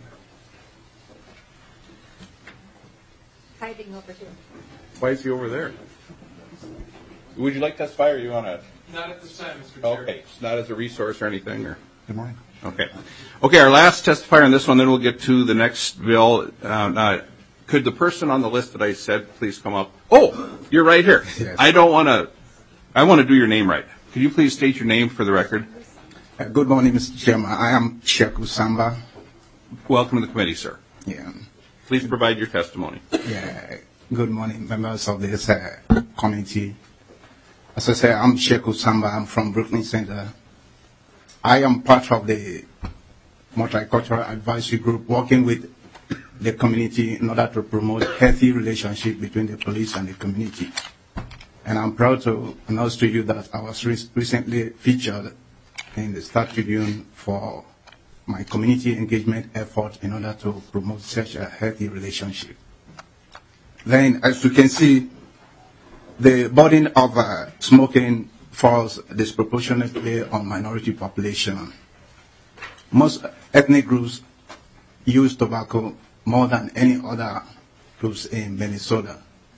Hiding over here. Why is he over there? Would you like to testify or you want to? Not at this time, Mr. Chair. Okay, it's not as a resource or anything? Or? Good morning. Okay, our last testifier on this one, then we'll get to the next bill. Could the person on the list that I said please come up? Oh, you're right here. Yes. I want to do your name right. Could you please state your name for the record? Good morning, Mr. Chairman. I am Sheku Samba. Welcome to the committee, sir. Yeah. Please provide your testimony. Yeah. Good morning, members of this committee. As I say, I'm Sheku Samba. I'm from Brooklyn Center. I am part of the Multicultural Advisory Group working with the community in order to promote healthy relationship between the police and the community. And I'm proud to announce to you that I was recently featured in the Star Tribune for my community engagement effort in order to promote such a healthy relationship. Then, as you can see, the burden of smoking falls disproportionately on minority population. Most ethnic groups use tobacco more than any other groups in Minnesota.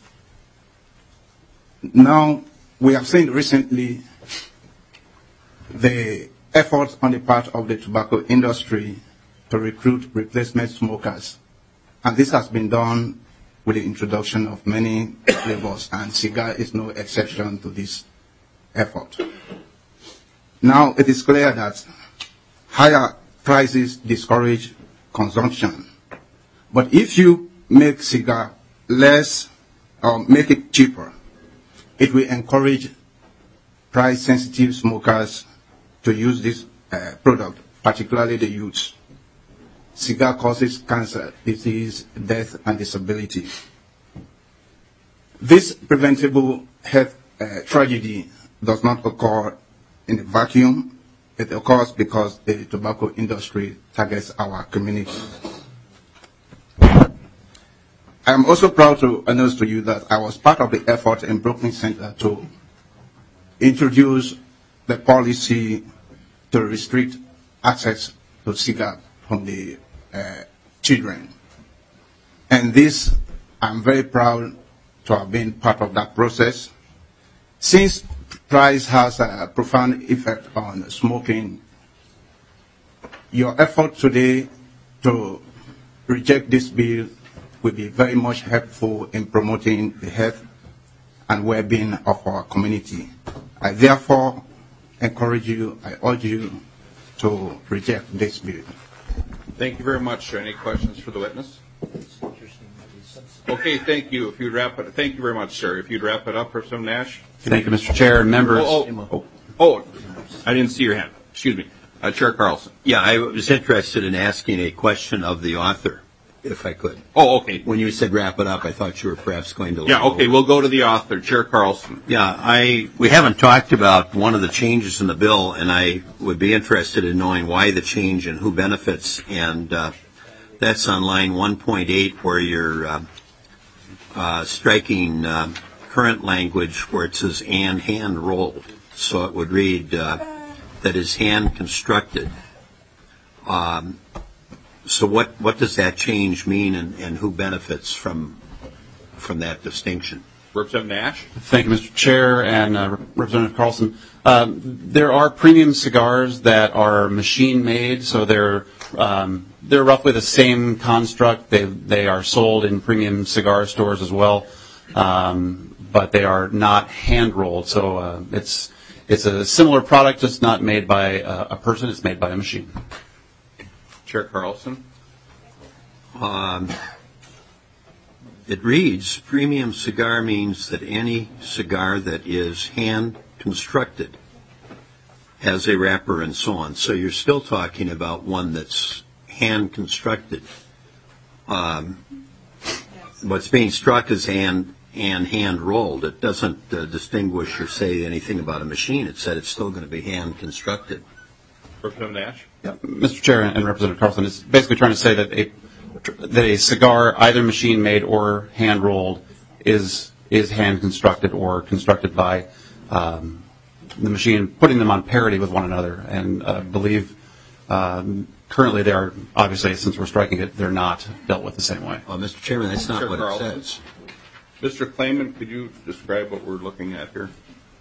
Now, we have seen recently the efforts on the part of the tobacco industry to recruit replacement smokers. And this has been done with the introduction of many flavors, and cigar is no exception to this effort. Now, it is clear that higher prices discourage consumption. But if you make cigar less or make it cheaper, it will encourage price-sensitive smokers to use this product, particularly the youth. Cigar causes cancer, disease, death, and disability. This preventable health tragedy does not occur in a vacuum. It occurs because the tobacco industry targets our community. I am also proud to announce to you that I was part of the effort in Brooklyn Center to introduce the policy to restrict access to cigar from the children. And this, I'm very proud to have been part of that process. Since price has a profound effect on smoking, your effort today to reject this bill will be very much helpful in promoting the health and well-being of our community. I therefore encourage you, I urge you to reject this bill. Thank you very much. Any questions for the witness? Okay, thank you. If you'd wrap it, thank you very much, sir. If you'd wrap it up, Representative Nash. Thank you, Mr. Chair and members. Oh, I didn't see your hand. Excuse me. Chair Carlson. Yeah, I was interested in asking a question of the author, if I could. Oh, okay. When you said wrap it up, I thought you were perhaps going to... Yeah, okay, we'll go to the author, Chair Carlson. Yeah, we haven't talked about one of the changes in the bill, and I would be interested in knowing why the change and who benefits, and that's on line 1.8 where you're striking current language where it says and hand rolled. So it would read that is hand constructed. So what does that change mean, and who benefits from that distinction? Representative Nash. Thank you, Mr. Chair and Representative Carlson. There are premium cigars that are machine made, so they're roughly the same construct. They are sold in premium cigar stores as well, but they are not hand rolled. So it's a similar product, just not made by a person. It's made by a machine. Chair Carlson. It reads, premium cigar means that any cigar that is hand constructed has a wrapper and so on. So you're still talking about one that's hand constructed. What's being struck is hand rolled. It doesn't distinguish or say anything about a machine. It said it's still going to be hand constructed. Representative Nash. Yeah, Mr. Chair and Representative Carlson is basically trying to say that a cigar, either machine made or hand rolled, is hand constructed or constructed by the machine, putting them on parity with one another, and believe currently they are, obviously, since we're striking it, they're not dealt with the same way. Well, Mr. Chairman, that's not what it says. Mr. Klayman, could you describe what we're looking at here?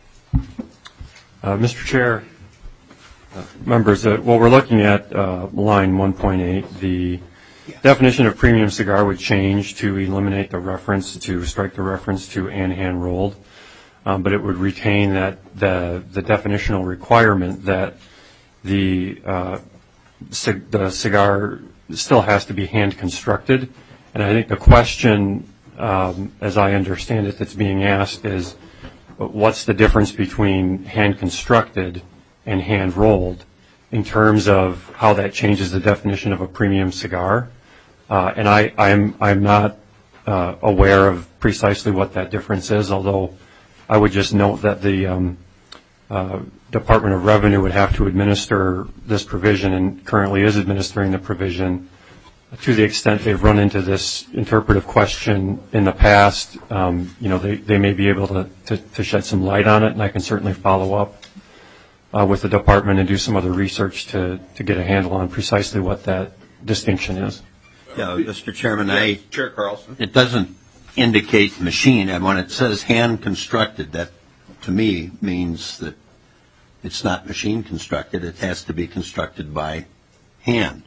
Mr. Chair, members, what we're looking at, line 1.8, the definition of premium cigar would change to eliminate the reference, to strike the reference to and hand rolled, but it would retain that the definitional requirement that the cigar still has to be hand constructed. And I think the question, as I understand it, that's being asked is, what's the difference between hand constructed and hand rolled in terms of how that changes the definition of a premium cigar? And I'm not aware of precisely what that difference is, although I would just note that the Department of Revenue would have to administer this provision and currently is administering the provision. To the extent they've run into this interpretive question in the past, they may be able to shed some light on it, and I can certainly follow up with the department and do some other research to get a handle on precisely what that distinction is. Yeah, Mr. Chairman, Chair Carlson. It doesn't indicate machine, and when it says hand constructed, that to me means that it's not machine constructed. It has to be constructed by hand.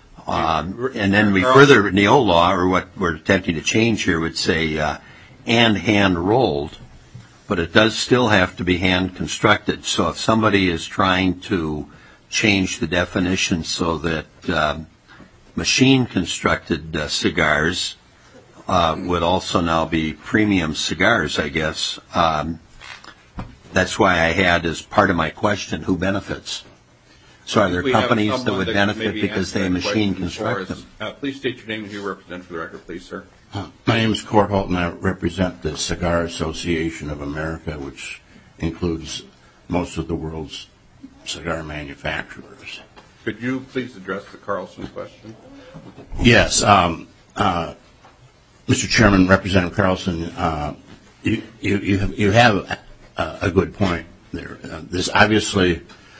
And then we further, in the old law, or what we're attempting to change here, would say and hand rolled, but it does still have to be hand constructed. So if somebody is trying to change the definition so that machine constructed cigars would also now be premium cigars, I guess, that's why I had as part of my question, who benefits? So are there companies that would benefit because they machine construct them? Please state your name and who you represent for the record, please, sir. My name is Court Holt, and I represent the Cigar Association of America, which includes most of the world's cigar manufacturers. Could you please address the Carlson question? Yes. Mr. Chairman, Representative Carlson, you have a good point there. This obviously,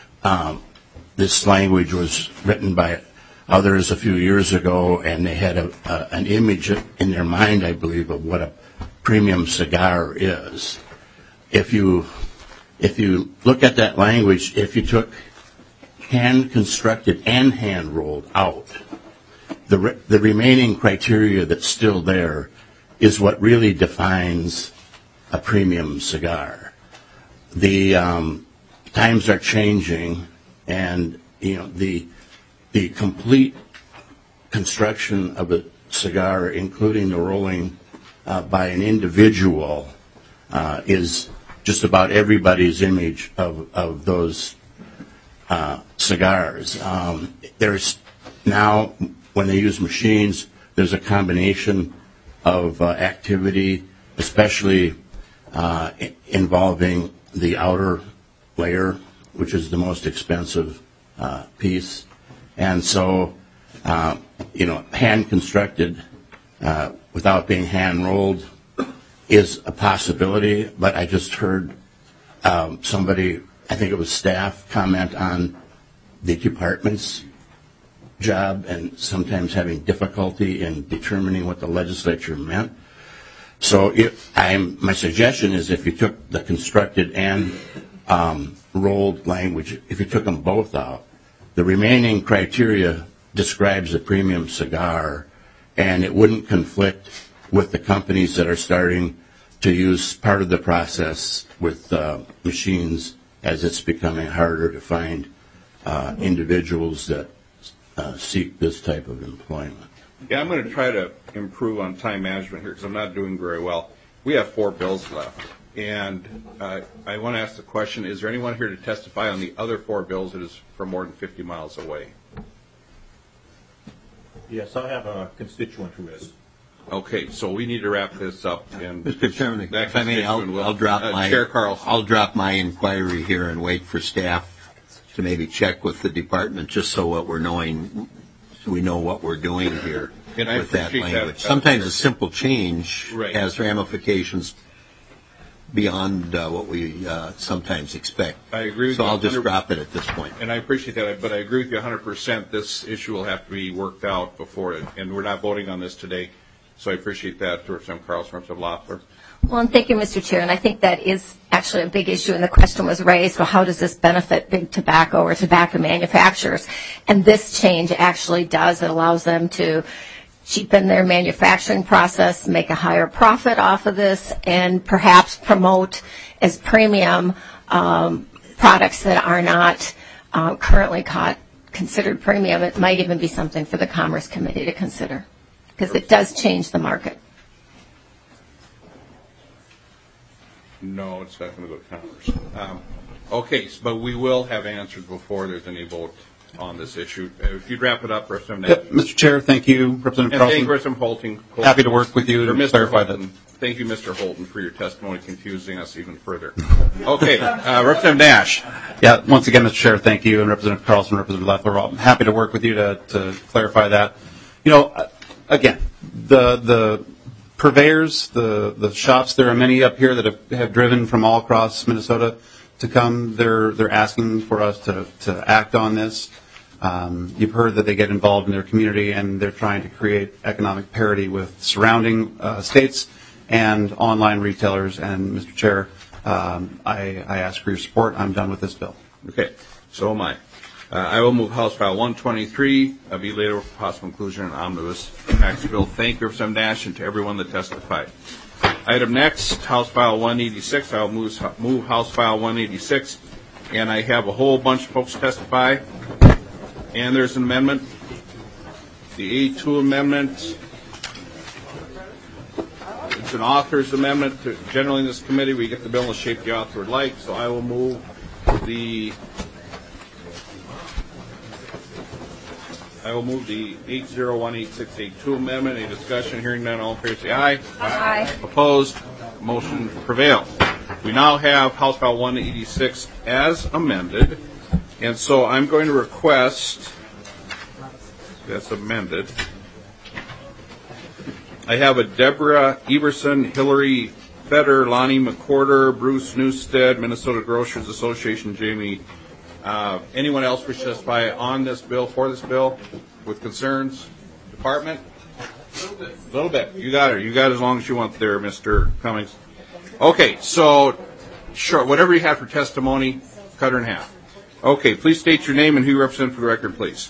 this language was written by others a few years ago, and they had an image in their mind, I believe, of what a premium cigar is. If you look at that language, if you took hand constructed and hand rolled out, the remaining criteria that's still there is what really defines a premium cigar. The times are changing, and the complete construction of a cigar, including the rolling by an individual, is just about everybody's image of those cigars. There's now, when they use machines, there's a combination of activity, especially involving the outer layer, which is the most expensive piece. And so, hand constructed without being hand rolled is a possibility, but I just heard somebody, I think it was staff, comment on the department's job and sometimes having difficulty in determining what the legislature meant. So my suggestion is if you took the constructed and rolled language, if you took them both out, the remaining criteria describes a premium cigar, and it wouldn't conflict with the companies that are starting to use part of the process with machines, as it's becoming harder to find individuals that seek this type of employment. Yeah, I'm going to try to improve on time management here because I'm not doing very well. We have 4 bills left, and I want to ask the question, is there anyone here to testify on the other 4 bills that is from more than 50 miles away? Yes, I have a constituent who is. Okay, so we need to wrap this up. And Mr. Chairman, if I may, I'll drop my inquiry here and wait for staff to maybe check with the department, just so what we're knowing, so we know what we're doing here with that language. Sometimes a simple change has ramifications beyond what we sometimes expect. I agree with so you. I'll just drop it at this point. And I appreciate that, but I agree with you 100%. This issue will have to be worked out before it, and we're not voting on this today. So I appreciate that, Representative Carlson, Representative Loeffler. Well, and thank you, Mr. Chair. And I think that is actually a big issue, and the question was raised, well, how does this benefit big tobacco or tobacco manufacturers? And this change actually does. It allows them to cheapen their manufacturing process, make a higher profit off of this, and perhaps promote as premium products that are not currently considered premium. It might even be something for the Commerce Committee to consider, because it does change the market. No, it's not going to go to Congress. Okay, but we will have answers before there's any vote on this issue. If you'd wrap it up, Representative Nash. Mr. Chair, thank you, Representative Carlson. And thank you, Representative Holton. Happy to work with you to clarify that. Thank you, Mr. Holton, for your testimony, confusing us even further. Okay, Representative Nash. Yeah, once again, Mr. Chair, thank you, and Representative Carlson, Representative Loeffler. I'm happy to work with you to clarify that. You know, again, the purveyors, the shops, there are many up here that have driven from all across Minnesota to come. They're asking for us to act on this. You've heard that they get involved in their community, and they're trying to create economic parity with surrounding states and online retailers. And, Mr. Chair, I ask for your support. I'm done with this bill. Okay, so am I. I will move House File 123. I'll be later for possible inclusion in omnibus tax bill. Thank you, Representative Nash, and to everyone that testified. Item next, House File 186. I'll move House File 186, and I have a whole bunch of folks testify. And there's an amendment, the A2 amendment. It's an author's amendment. Generally in this committee, we get the bill in the shape the author would like, so I will move the 8018682 amendment. Any discussion? Hearing none, all in favor say aye. Aye. Opposed? Motion prevails. We now have House File 186 as amended, and so I'm going to request that's amended. I have a Deborah Everson, Hillary Fetter, Lonnie McCorder, Bruce Newstead, Minnesota Grocers Association, Jamie. Anyone else wish to testify on this bill, for this bill, with concerns? Department? A little bit. You got her. You got as long as you want there, Mr. Cummings. Okay, so sure, whatever you have for testimony, cut her in half. Okay, please state your name and who you represent for the record, please.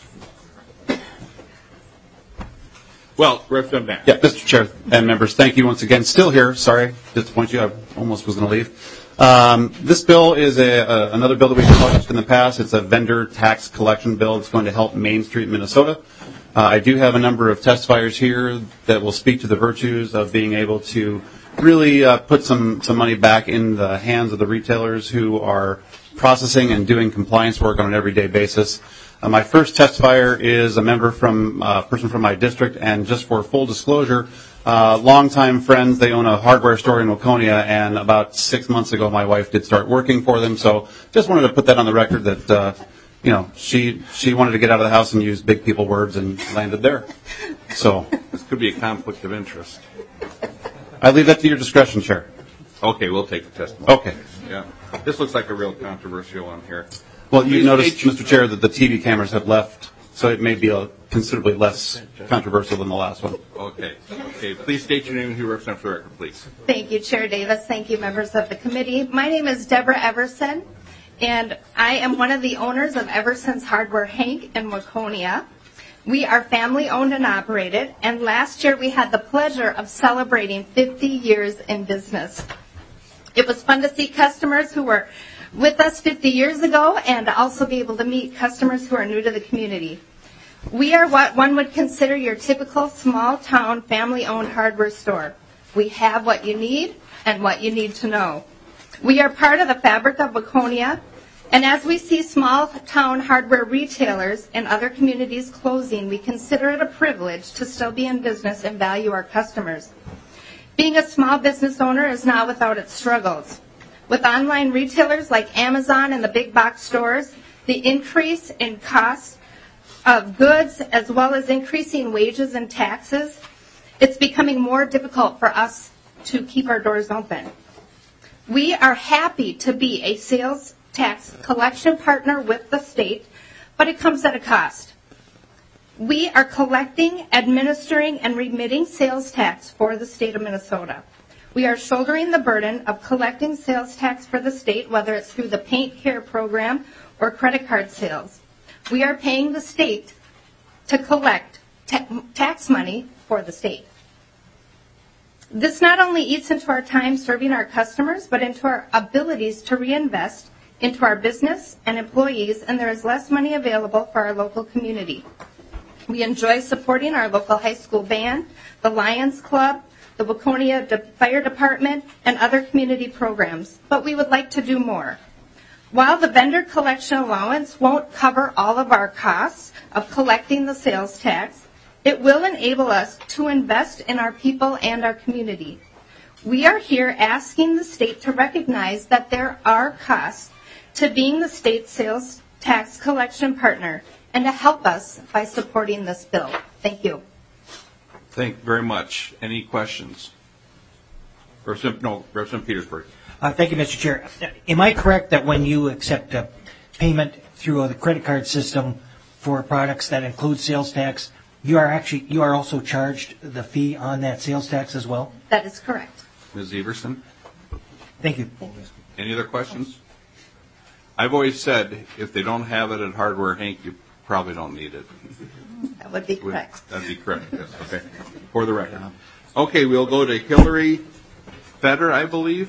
Well, Representative Nash. Yeah, Mr. Chair and members, thank you once again. Still here. Sorry, disappoint you. I almost was going to leave. This bill is another bill that we've published in the past. It's a vendor tax collection bill. It's going to help Main Street, Minnesota. I do have a number of testifiers here that will speak to the virtues of being able to really put some money back in the hands of the retailers who are processing and doing compliance work on an everyday basis. My first testifier is a person from my district, and just for full disclosure, longtime friends. They own a hardware store in Waconia, and about 6 months ago, my wife did start working for them. So, just wanted to put that on the record that she wanted to get out of the house and use big people words and landed there. So this could be a conflict of interest. I leave that to your discretion, Chair. Okay, we'll take the testimony. Okay. Yeah, this looks like a real controversial one here. Well, you noticed, Mr. Chair, that the TV cameras have left, so it may be considerably less controversial than the last one. Okay. Please state your name and who you represent for the record, please. Thank you, Chair Davis. Thank you, members of the committee. My name is Deborah Everson, and I am one of the owners of Everson's Hardware Hank in Waconia. We are family-owned and operated, and last year we had the pleasure of celebrating 50 years in business. It was fun to see customers who were with us 50 years ago and also be able to meet customers who are new to the community. We are what one would consider your typical small-town, family-owned hardware store. We have what you need and what you need to know. We are part of the fabric of Waconia, and as we see small-town hardware retailers and other communities closing, we consider it a privilege to still be in business and value our customers. Being a small business owner is not without its struggles. With online retailers like Amazon and the big box stores, the increase in cost of goods as well as increasing wages and taxes, it's becoming more difficult for us to keep our doors open. We are happy to be a sales tax collection partner with the state, but it comes at a cost. We are collecting, administering, and remitting sales tax for the state of Minnesota. We are shouldering the burden of collecting sales tax for the state, whether it's through the Paint Care program or credit card sales. We are paying the state to collect tax money for the state. This not only eats into our time serving our customers, but into our abilities to reinvest into our business and employees, and there is less money available for our local community. We enjoy supporting our local high school band, the Lions Club, the Waconia Fire Department, and other community programs, but we would like to do more. While the vendor collection allowance won't cover all of our costs of collecting the sales tax, it will enable us to invest in our people and our community. We are here asking the state to recognize that there are costs to being the state's sales tax collection partner and to help us by supporting this bill. Thank you. Thank you very much. Any questions? Representative Petersburg. Thank you, Mr. Chair. Am I correct that when you accept a payment through the credit card system for products that include sales tax, you are also charged the fee on that sales tax as well? That is correct. Ms. Everson? Thank you. Any other questions? I've always said if they don't have it at Hardware Hank, you probably don't need it. That would be correct. That'd be correct, yes. Okay. For the record. Okay, we'll go to Hillary Feder, I believe.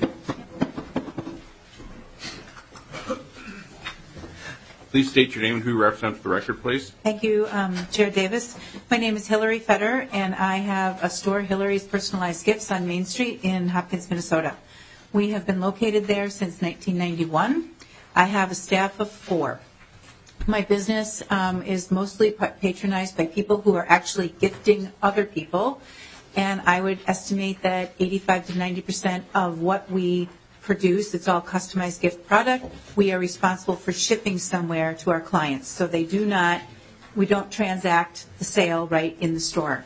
Please state your name and who you represent for the record, please. Thank you, Chair Davis. My name is Hillary Feder, and I have a store, Hillary's Personalized Gifts, on Main Street in Hopkins, Minnesota. We have been located there since 1991. I have a staff of 4. My business is mostly patronized by people who are actually gifting other people, and I would estimate that 85 to 90% of what we produce, it's all customized gift product, we are responsible for shipping somewhere to our clients. So we don't transact the sale right in the store.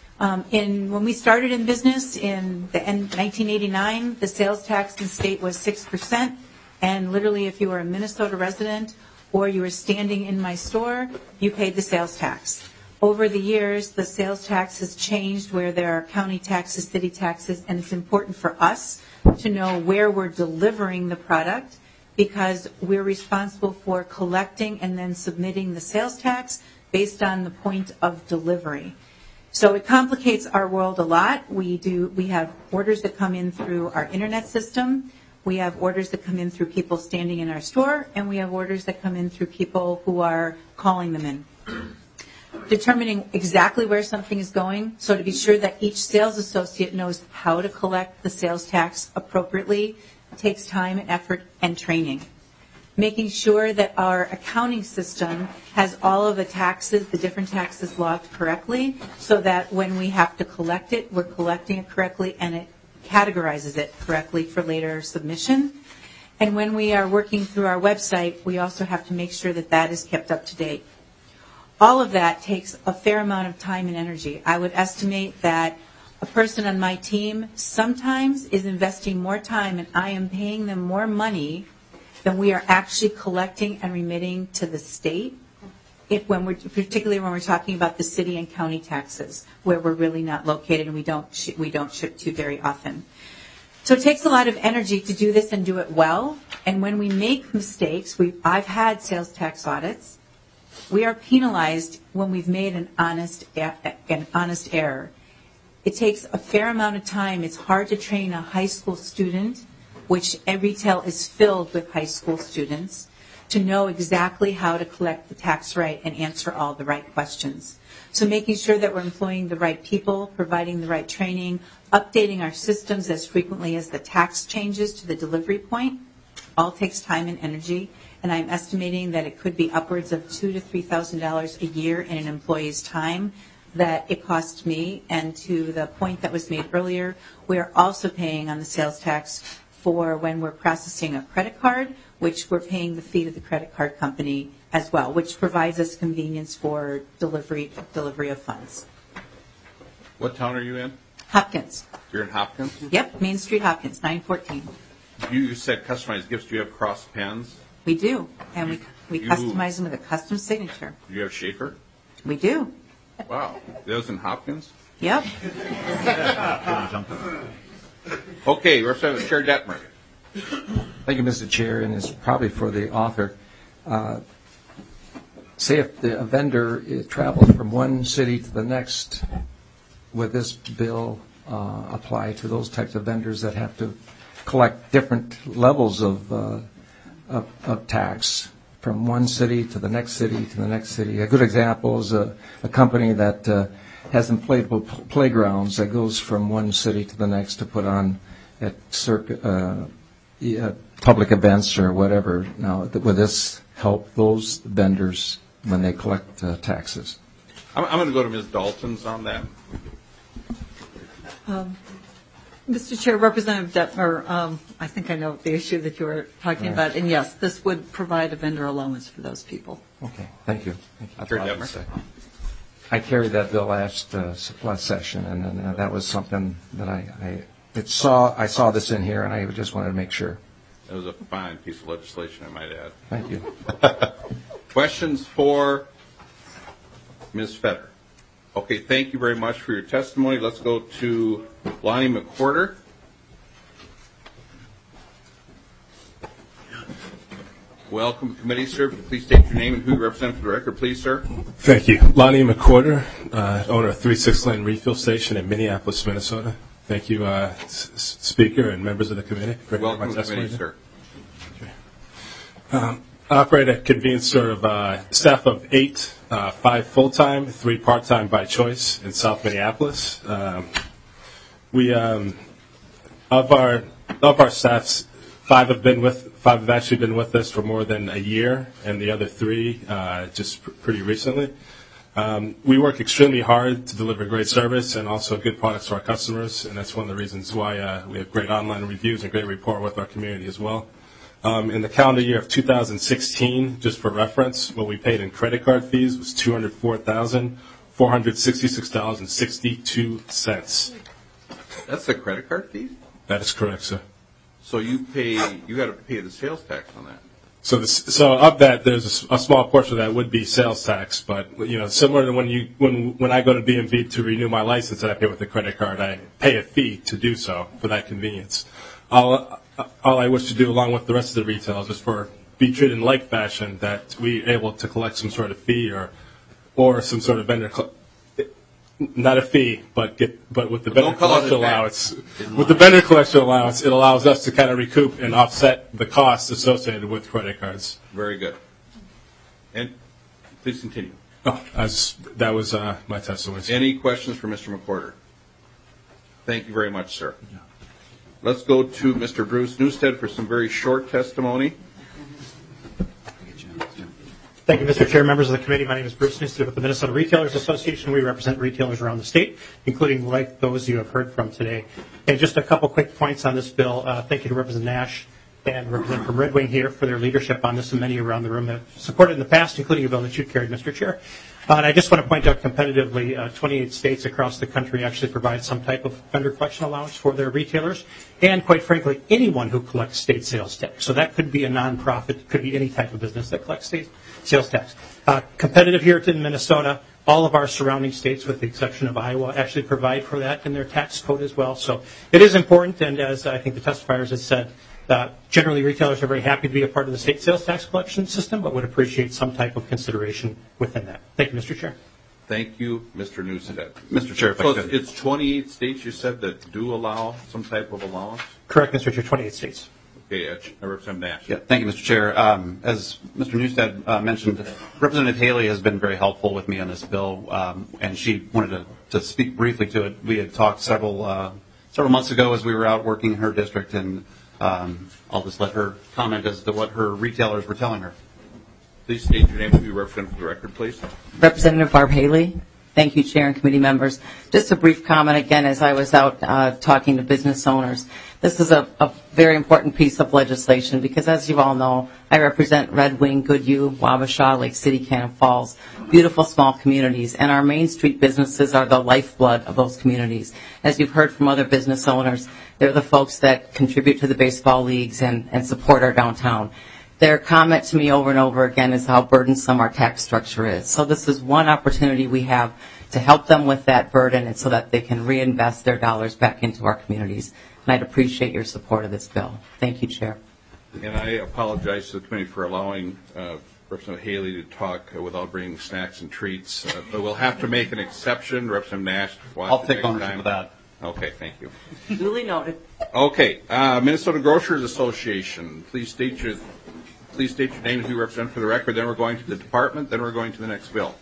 When we started in business in the end 1989, the sales tax in the state was 6%, and literally if you were a Minnesota resident or you were standing in my store, you paid the sales tax. Over the years, the sales tax has changed where there are county taxes, city taxes, and it's important for us to know where we're delivering the product because we're responsible for collecting and then submitting the sales tax based on the point of delivery. So it complicates our world a lot. We have orders that come in through our internet system. We have orders that come in through people standing in our store, and we have orders that come in through people who are calling them in. Determining exactly where something is going, so to be sure that each sales associate knows how to collect the sales tax appropriately, takes time and effort and training. Making sure that our accounting system has all of the taxes, the different taxes logged correctly, so that when we have to collect it, we're collecting it correctly and it categorizes it correctly for later submission. And when we are working through our website, we also have to make sure that that is kept up to date. All of that takes a fair amount of time and energy. I would estimate that a person on my team sometimes is investing more time and I am paying them more money than we are actually collecting and remitting to the state, particularly when we're talking about the city and county taxes, where we're really not located and we don't ship to very often. So it takes a lot of energy to do this and do it well. And when we make mistakes, I've had sales tax audits. We are penalized when we've made an honest error. It takes a fair amount of time. It's hard to train a high school student, which retail is filled with high school students, to know exactly how to collect the tax right and answer all the right questions. So making sure that we're employing the right people, providing the right training, updating our systems as frequently as the tax changes to the delivery point, all takes time and energy. And I'm estimating that it could be upwards of $2,000 to $3,000 a year in an employee's time that it costs me. And to the point that was made earlier, we are also paying on the sales tax for when we're processing a credit card, which we're paying the fee to the credit card company as well, which provides us convenience for delivery of funds. What town are you in? Hopkins. You're in Hopkins? Yep, Main Street, Hopkins, 914. You said customized gifts. Do you have cross pens? We do, and we customize them with a custom signature. Do you have Schaefer? We do. Wow. Those in Hopkins? Yep. Okay, Representative Chair Detmer. Thank you, Mr. Chair, and it's probably for the author. Say if a vendor travels from one city to the next, would this bill apply to those types of vendors that have to collect different levels of tax from one city to the next city to the next city? A good example is a company that has inflatable playgrounds that goes from one city to the next to put on at public events or whatever. Now, would this help those vendors when they collect taxes? I'm going to go to Ms. Dalton's on that. Mr. Chair, Representative Detmer, I think I know the issue that you were talking about, and yes, this would provide a vendor allowance for those people. Okay, thank you. Chair Detmer. I carried that bill last session, and then that was something that I saw this in here, and I just wanted to make sure. That was a fine piece of legislation, I might add. Thank you. Questions for Ms. Fetter? Okay, thank you very much for your testimony. Let's go to Lonnie McWhorter. Welcome to committee, sir. Please state your name and who you represent for the record, please, sir. Thank you. Lonnie McWhorter, owner of 36 Lane Refuel Station in Minneapolis, Minnesota. Thank you, Speaker and members of the committee. Welcome to the committee, sir. Operate a convenience store of staff of 8, 5 full-time, 3 part-time by choice in South Minneapolis. We of our staffs, 5 have actually been with us for more than a year, and the other 3 just pretty recently. We work extremely hard to deliver great service and also good products to our customers, and that's one of the reasons why we have great online reviews and great rapport with our community as well. In the calendar year of 2016, just for reference, what we paid in credit card fees was $204,466.62. That's the credit card fee? That is correct, sir. So you got to pay the sales tax on that. So of that, there's a small portion of that would be sales tax, but similar to when I go to BMV to renew my license and I pay with a credit card, I pay a fee to do so for that convenience. All I wish to do, along with the rest of the retailers, is be treated in like fashion that we able to collect some sort of fee or some sort of vendor. Not a fee, but with the vendor collection allowance. With the vendor collection allowance, it allows us to kind of recoup and offset the costs associated with credit cards. Very good. And please continue. That was my testimony. Any questions for Mr. McWhorter? Thank you very much, sir. Let's go to Mr. Bruce Newstead for some very short testimony. Thank you, Mr. Chair, members of the committee. My name is Bruce Newstead with the Minnesota Retailers Association. We represent retailers around the state, including like those you have heard from today. And just a couple quick points on this bill. Thank you to Representative Nash and Representative from Red Wing here for their leadership on this, and many around the room have supported in the past, including a bill that you carried, Mr. Chair. And I just want to point out competitively, 28 states across the country actually provide some type of vendor collection allowance for their retailers, and quite frankly, anyone who collects state sales tax. So that could be a nonprofit, could be any type of business that collects state sales tax. Competitive here in Minnesota, all of our surrounding states, with the exception of Iowa, actually provide for that in their tax code as well. So it is important, and as I think the testifiers have said, generally retailers are very happy to be a part of the state sales tax collection system, but would appreciate some type of consideration within that. Thank you, Mr. Chair. Thank you, Mr. Newstead. Mr. Chair, if I could. It's 28 states you said that do allow some type of allowance? Correct, Mr. Chair, 28 states. Okay, Representative Nash. Yeah, thank you, Mr. Chair. As Mr. Newstead mentioned, Representative Haley has been very helpful with me on this bill, and she wanted to speak briefly to it. We had talked several months ago as we were out working in her district, and I'll just let her comment as to what her retailers were telling her. Please state your name and be represented for the record, please. Representative Barb Haley. Thank you, Chair and committee members. Just a brief comment again as I was out talking to business owners. This is a very important piece of legislation because, as you all know, I represent Red Wing, Goodhue, Wabasha, Lake City, Cannon Falls, beautiful small communities, and our Main Street businesses are the lifeblood of those communities. As you've heard from other business owners, they're the folks that contribute to the baseball leagues and support our downtown. Their comment to me over and over again is how burdensome our tax structure is. So this is one opportunity we have to help them with that burden and so that they can reinvest their dollars back into our communities. And I'd appreciate your support of this bill. Thank you, Chair. And I apologize to the committee for allowing Representative Haley to talk without bringing snacks and treats. But we'll have to make an exception. Representative Nash. I'll take ownership of that. Okay, thank you. Duly noted. Okay, Minnesota Grocers Association. Please state your name and who you represent for the record. Then we're going to the department. Then we're going to the next bill.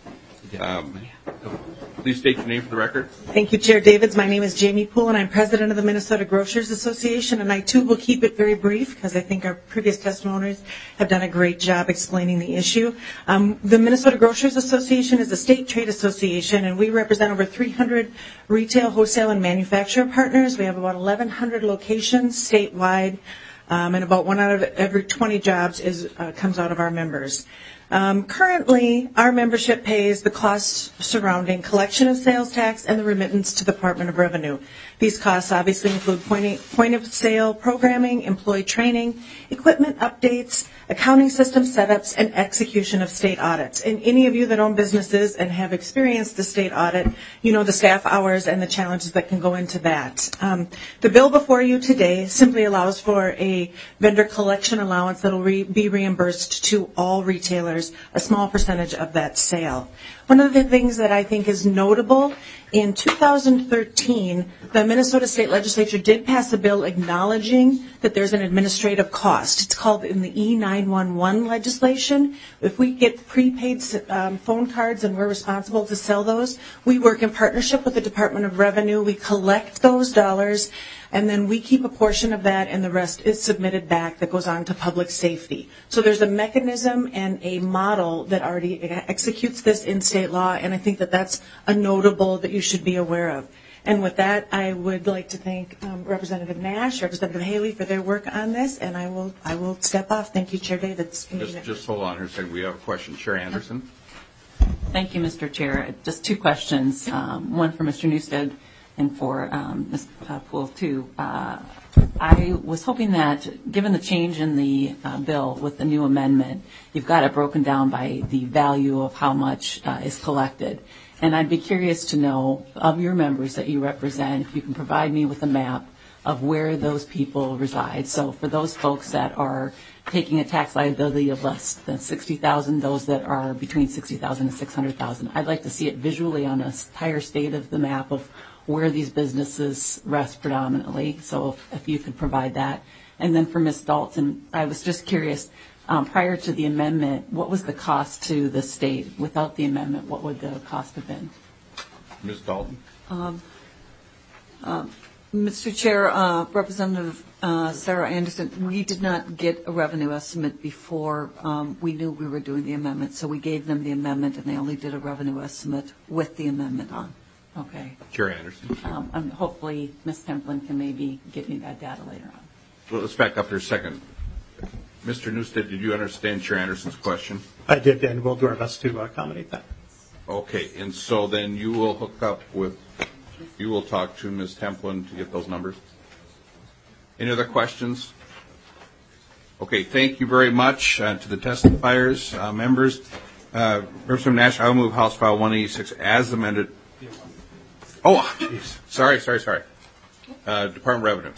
Please state your name for the record. Thank you, Chair Davids. My name is Jamie Poole, and I'm president of the Minnesota Grocers Association. And I, too, will keep it very brief because I think our previous testimonies have done a great job explaining the issue. The Minnesota Grocers Association is a state trade association, and we represent over 300 retail, wholesale, and manufacturer partners. We have about 1,100 locations statewide, and about 1 out of every 20 jobs comes out of our members. Currently, our membership pays the costs surrounding collection of sales tax and the remittance to the Department of Revenue. These costs obviously include point of sale programming, employee training, equipment updates, accounting system setups, and execution of state audits. And any of you that own businesses and have experienced the state audit, you know the staff hours and the challenges that can go into that. The bill before you today simply allows for a vendor collection allowance that will be reimbursed to all retailers, a small percentage of that sale. One of the things that I think is notable, in 2013, the Minnesota State Legislature did pass a bill acknowledging that there's an administrative cost. It's called in the E911 legislation. If we get prepaid phone cards and we're responsible to sell those, we work in partnership with the Department of Revenue. We collect those dollars, and then we keep a portion of that, and the rest is submitted back that goes on to public safety. So there's a mechanism and a model that already executes this in state law, and I think that that's a notable that you should be aware of. And with that, I would like to thank Representative Nash, Representative Haley for their work on this, and I will step off. Thank you, Chair Davids. Just hold on here a second. We have a question. Chair Anderson. Thank you, Mr. Chair. Just two questions, one for Mr. Newstead and for Ms. Poole, too. I was hoping that, given the change in the bill with the new amendment, you've got it broken down by the value of how much is collected. And I'd be curious to know, of your members that you represent, if you can provide me with a map of where those people reside. So for those folks that are taking a tax liability of less than $60,000, those that are between $60,000 and $600,000, I'd like to see it visually on the entire state of the map of where these businesses rest predominantly. So if you could provide that. And then for Ms. Dalton, I was just curious, prior to the amendment, what was the cost to the state? Without the amendment, what would the cost have been? Ms. Dalton. Mr. Chair, Representative Sarah Anderson, we did not get a revenue estimate before we knew we were doing the amendment, so we gave them the amendment, and they only did a revenue estimate with the amendment on. Okay. Chair Anderson. Hopefully, Ms. Templin can maybe get me that data later on. Well, let's back up here a second. Mr. Newstead, did you understand Chair Anderson's question? I did, and we'll do our best to accommodate that. Okay, and so then you will you will talk to Ms. Templin to get those numbers. Any other questions? Okay, thank you very much to the testifiers, members. Representative Nash, I will move House File 186 as amended. Oh, geez. Sorry. Department of Revenue.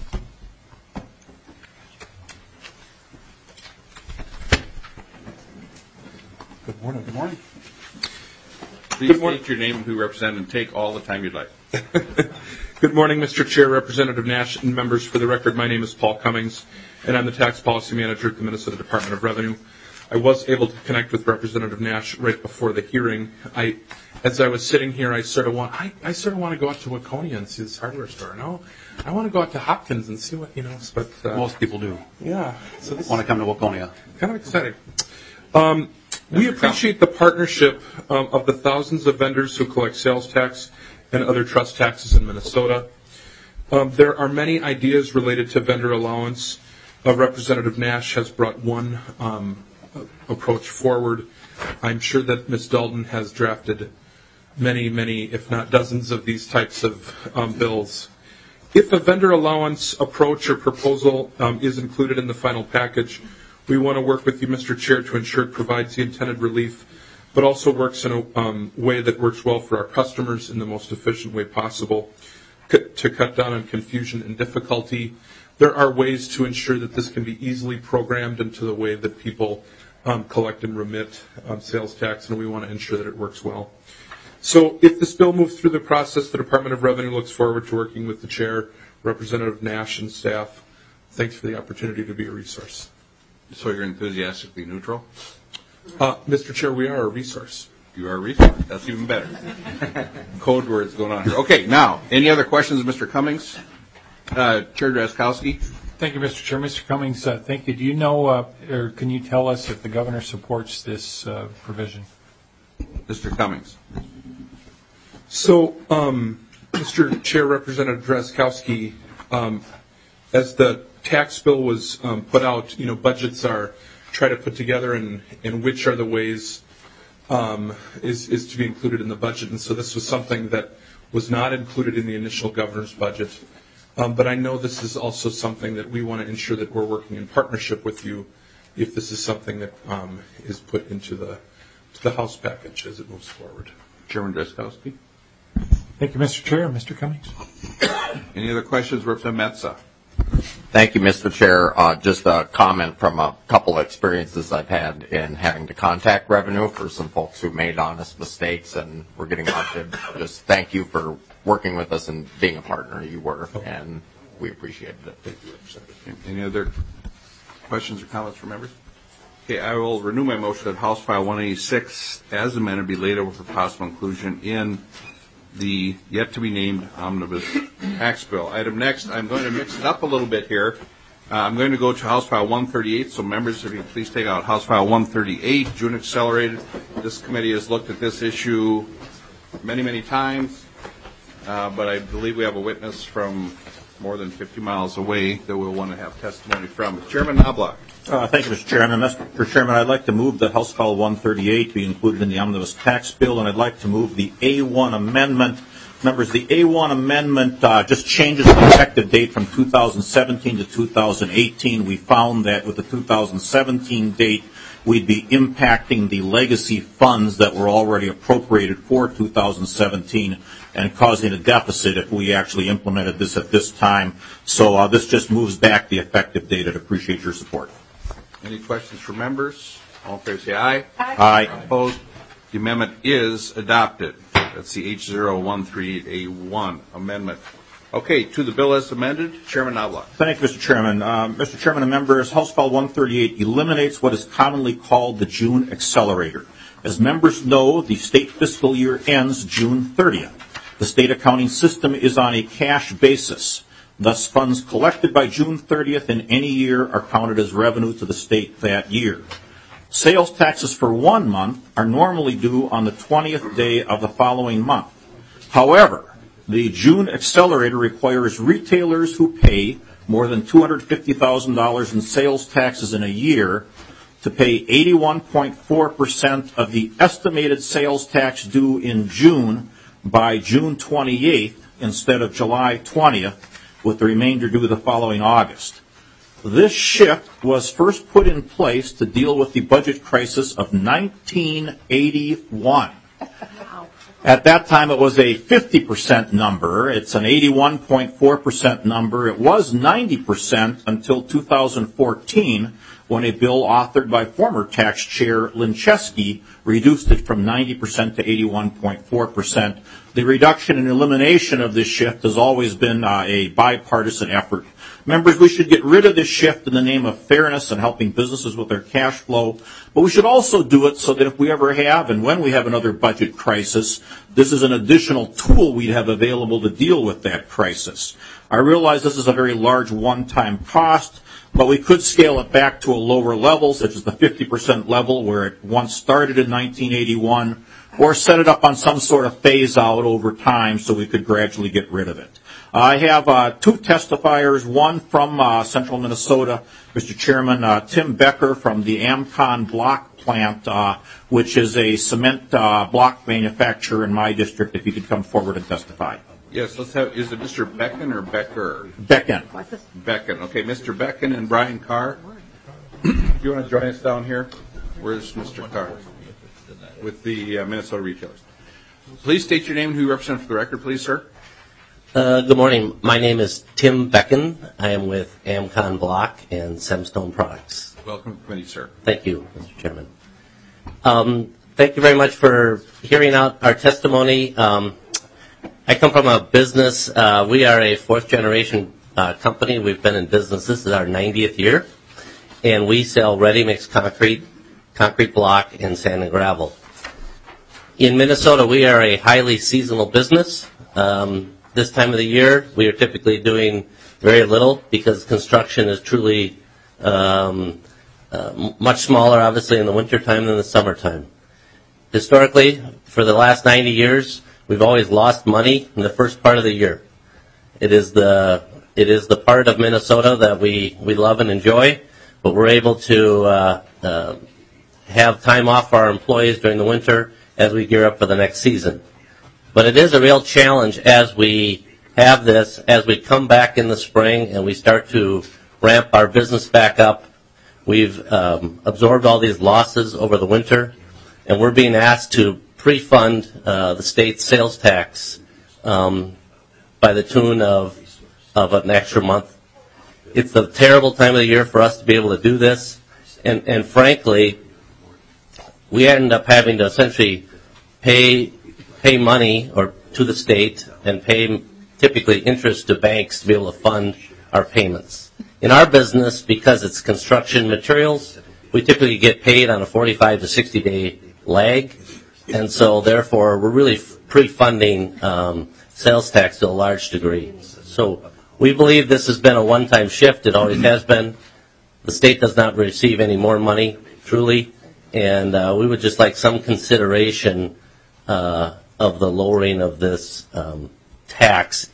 Good morning. Good morning. Please state your name and who you represent, and take all the time you'd like. Good morning, Mr. Chair, Representative Nash, and members. For the record, my name is Paul Cummings, and I'm the Tax Policy Manager at the Minnesota Department of Revenue. I was able to connect with Representative Nash right before the hearing. As I was sitting here, I sort of want to go out to Waconia and see this hardware store. No, I want to go out to Hopkins and see what But most people do. Yeah. So this want to come to Waconia. Kind of exciting. We appreciate the partnership of the thousands of vendors who collect sales tax and other trust taxes in Minnesota. There are many ideas related to vendor allowance. Representative Nash has brought one approach forward. I'm sure that Ms. Dalton has drafted many, if not dozens, of these types of bills. If a vendor allowance approach or proposal is included in the final package, we want to work with you, Mr. Chair, to ensure it provides the intended relief, but also works in a way that works well for our customers in the most efficient way possible to cut down on confusion and difficulty. There are ways to ensure that this can be easily programmed into the way that people collect and remit sales tax, and we want to ensure that it works well. So if this bill moves through the process, the Department of Revenue looks forward to working with the Chair, Representative Nash, and staff. Thanks for the opportunity to be a resource. So you're enthusiastically neutral? Mr. Chair, we are a resource. You are a resource. That's even better. Code words going on here. Okay, now, any other questions, Mr. Cummings? Chair Drazkowski? Thank you, Mr. Chair. Mr. Cummings, thank you. Do you know, or can you tell us if the governor supports this provision? Mr. Cummings. So, Mr. Chair, Representative Drazkowski, as the tax bill was put out, budgets are try to put together and which are the ways is to be included in the budget. And so this was something that was not included in the initial governor's budget. But I know this is also something that we want to ensure that we're working in partnership with you if this is something that is put into the House package as it moves forward. Chairman Drazkowski. Thank you, Mr. Chair. Mr. Cummings. Any other questions? Representative Metsa. Thank you, Mr. Chair. Just a comment from a couple of experiences I've had in having to contact revenue for some folks who made honest mistakes and were getting audited. Just thank you for working with us and being a partner. You were, and we appreciated it. Thank you, Representative. Any other questions or comments from members? Okay, I will renew my motion that House File 186 as amended be laid over for possible inclusion in the yet-to-be-named omnibus tax bill. Item next, I'm going to mix it up a little bit here. I'm going to go to House File 138, so members, if you please take out House File 138, June Accelerated. This committee has looked at this issue many times, but I believe we have a witness from more than 50 miles away that we'll want to have testimony from. Chairman Knobloch. Thank you, Mr. Chairman. Mr. Chairman, I'd like to move that House File 138 be included in the omnibus tax bill, and I'd like to move the A1 amendment. Members, the A1 amendment just changes the effective date from 2017 to 2018. We found that with the 2017 date, we'd be impacting the legacy funds that were already appropriated for 2017 and causing a deficit if we actually implemented this at this time. So this just moves back the effective date. I'd appreciate your support. Any questions from members? All in favor say aye. Aye. Opposed? The amendment is adopted. That's the H0138A1 amendment. Okay, to the bill as amended, Chairman Knobloch. Thank you, Mr. Chairman. Mr. Chairman and members, House File 138 eliminates what is commonly called the June Accelerator. As members know, the state fiscal year ends June 30th. The state accounting system is on a cash basis. Thus, funds collected by June 30th in any year are counted as revenue to the state that year. Sales taxes for 1 month are normally due on the 20th day of the following month. However, the June Accelerator requires retailers who pay more than $250,000 in sales taxes in a year to pay 81.4% of the estimated sales tax due in June by June 28th instead of July 20th, with the remainder due the following August. This shift was first put in place to deal with the budget crisis of 1981. At that time, it was a 50% number. It's an 81.4% number. It was 90% until 2014, when a bill authored by former tax chair Lincheski reduced it from 90% to 81.4%. The reduction and elimination of this shift has always been a bipartisan effort. Members, we should get rid of this shift in the name of fairness and helping businesses with their cash flow, but we should also do it so that if we ever have and when we have another budget crisis, this is an additional tool we'd have available to deal with that crisis. I realize this is a very large one-time cost, but we could scale it back to a lower level, such as the 50% level where it once started in 1981, or set it up on some sort of phase-out over time so we could gradually get rid of it. I have two testifiers, one from central Minnesota, Mr. Chairman, Tim Becker from the Amcon block plant, which is a cement block manufacturer in my district, if you could come forward and testify. Yes, let's have, is it Mr. Becken or Becker? Becken. Becken. Okay, Mr. Becken and Brian Carr. Do you want to join us down here? Where's Mr. Carr? With the Minnesota Retailers. Please state your name and who you represent for the record, please, sir. Good morning. My name is Tim Becken. I am with Amcon Block and Semstone Products. Welcome to the committee, sir. Thank you, Mr. Chairman. Thank you very much for hearing out our testimony. I come from a business. We are a fourth-generation company. We've been in business. This is our 90th year, and we sell ready-mix concrete block, and sand and gravel. In Minnesota, we are a highly seasonal business. This time of the year, we are typically doing very little because construction is truly much smaller, obviously, in the wintertime than the summertime. Historically, for the last 90 years, we've always lost money in the first part of the year. It is the part of Minnesota that we love and enjoy, but we're able to have time off for our employees during the winter as we gear up for the next season. But it is a real challenge as we have this, as we come back in the spring and we start to ramp our business back up. We've absorbed all these losses over the winter, and we're being asked to pre-fund the state's sales tax by the tune of an extra month. It's a terrible time of the year for us to be able to do this, and frankly, we end up having to essentially pay money or to the state and pay typically interest to banks to be able to fund our payments. In our business, because it's construction materials, we typically get paid on a 45 to 60-day lag, and so therefore we're really pre-funding sales tax to a large degree. So we believe this has been a one-time shift. It always has been. The state does not receive any more money, truly, and we would just like some consideration of the lowering of this tax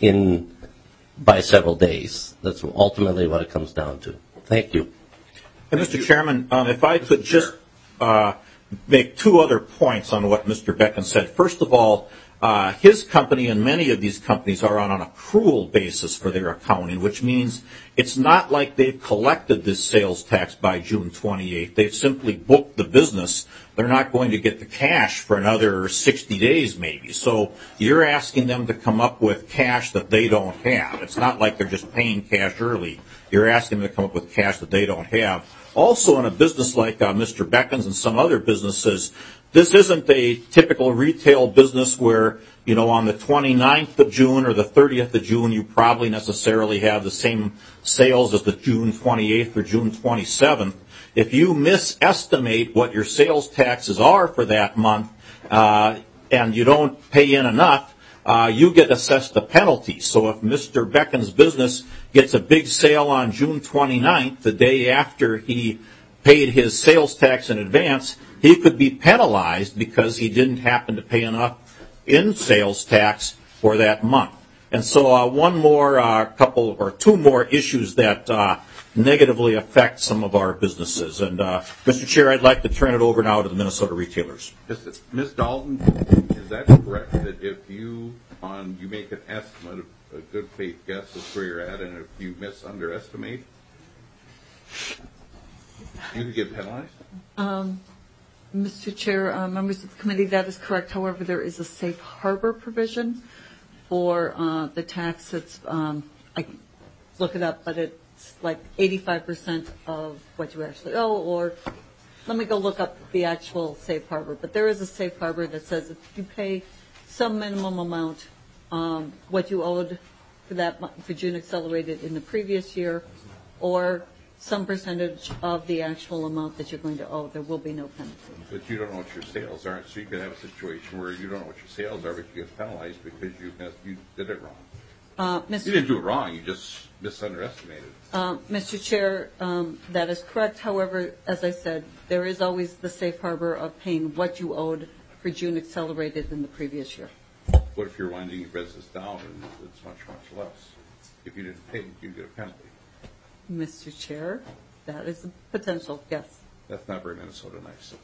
by several days. That's ultimately what it comes down to. Thank you. And Mr. Chairman, if I could just make two other points on what Mr. Becken said. First of all, his company and many of these companies are on an accrual basis for their accounting, which means it's not like they've collected this sales tax by June 28th. They've simply booked the business. They're not going to get the cash for another 60 days maybe. So you're asking them to come up with cash that they don't have. It's not like they're just paying cash early. You're asking them to come up with cash that they don't have. Also, in a business like Mr. Becken's and some other businesses, this isn't a typical retail business where, you know, on the 29th of June or the 30th of June, you probably necessarily have the same sales as the June 28th or June 27th. If you misestimate what your sales taxes are for that month and you don't pay in enough, you get assessed a penalty. So if Mr. Becken's business gets a big sale on June 29th, the day after he paid his sales tax in advance, he could be penalized because he didn't happen to pay enough in sales tax for that month. And so two more issues that negatively affect some of our businesses. And Mr. Chair, I'd like to turn it over now to the Minnesota retailers. Ms. Dalton, is that correct that if you make an estimate, a good faith guess is where you're at, and if you underestimate, you could get penalized? Mr. Chair, members of the committee, that is correct. However, there is a safe harbor provision for the tax. That's I look it up, but it's like 85% of what you actually owe. Or let me go look up the actual safe harbor. But there is a safe harbor that says if you pay some minimum amount, what you owed for June accelerated in the previous year, or some percentage of the actual amount that you're going to owe. There will be no penalty. But you don't know what your sales are, so you could have a situation where you don't know what your sales are, but you get penalized because you did it wrong. You didn't do it wrong, you just misunderestimated. Mr. Chair, that is correct. However, as I said, there is always the safe harbor of paying what you owed for June accelerated in the previous year. What if you're winding your business down and it's much, much less? If you didn't pay, you get a penalty. Mr. Chair, that is a potential, yes. That's not very Minnesota nice.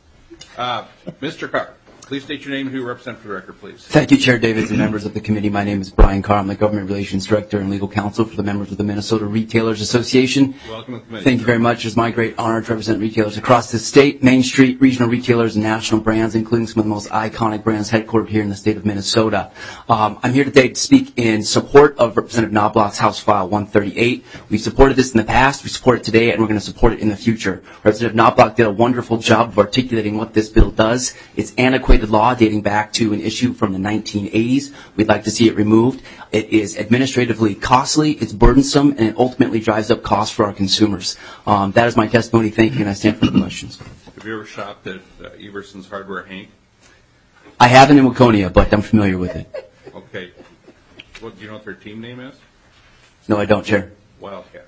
Mr. Carr, please state your name and who you represent for the record, please. Thank you, Chair Davis and members of the committee. My name is Brian Carr. I'm the Government Relations Director and Legal Counsel for the members of the Minnesota Retailers Association. Welcome to the committee. Thank you very much. It's my great honor to represent retailers across the state, Main Street, regional retailers, and national brands, including some of the most iconic brands headquartered here in the state of Minnesota. I'm here today to speak in support of Representative Knobloch's House File 138. We've supported this in the past, we support it today, and we're going to support it in the future. Representative Knobloch did a wonderful job of articulating what this bill does. It's antiquated law dating back to an issue from the 1980s. We'd like to see it removed. It is administratively costly, it's burdensome, and it ultimately drives up costs for our consumers. That is my testimony. Thank you, and I stand for the questions. Have you ever shopped at Everson's Hardware, Hank? I haven't in Waconia, but I'm familiar with it. Okay. Do you know what their team name is? No, I don't, Chair. Wildcats.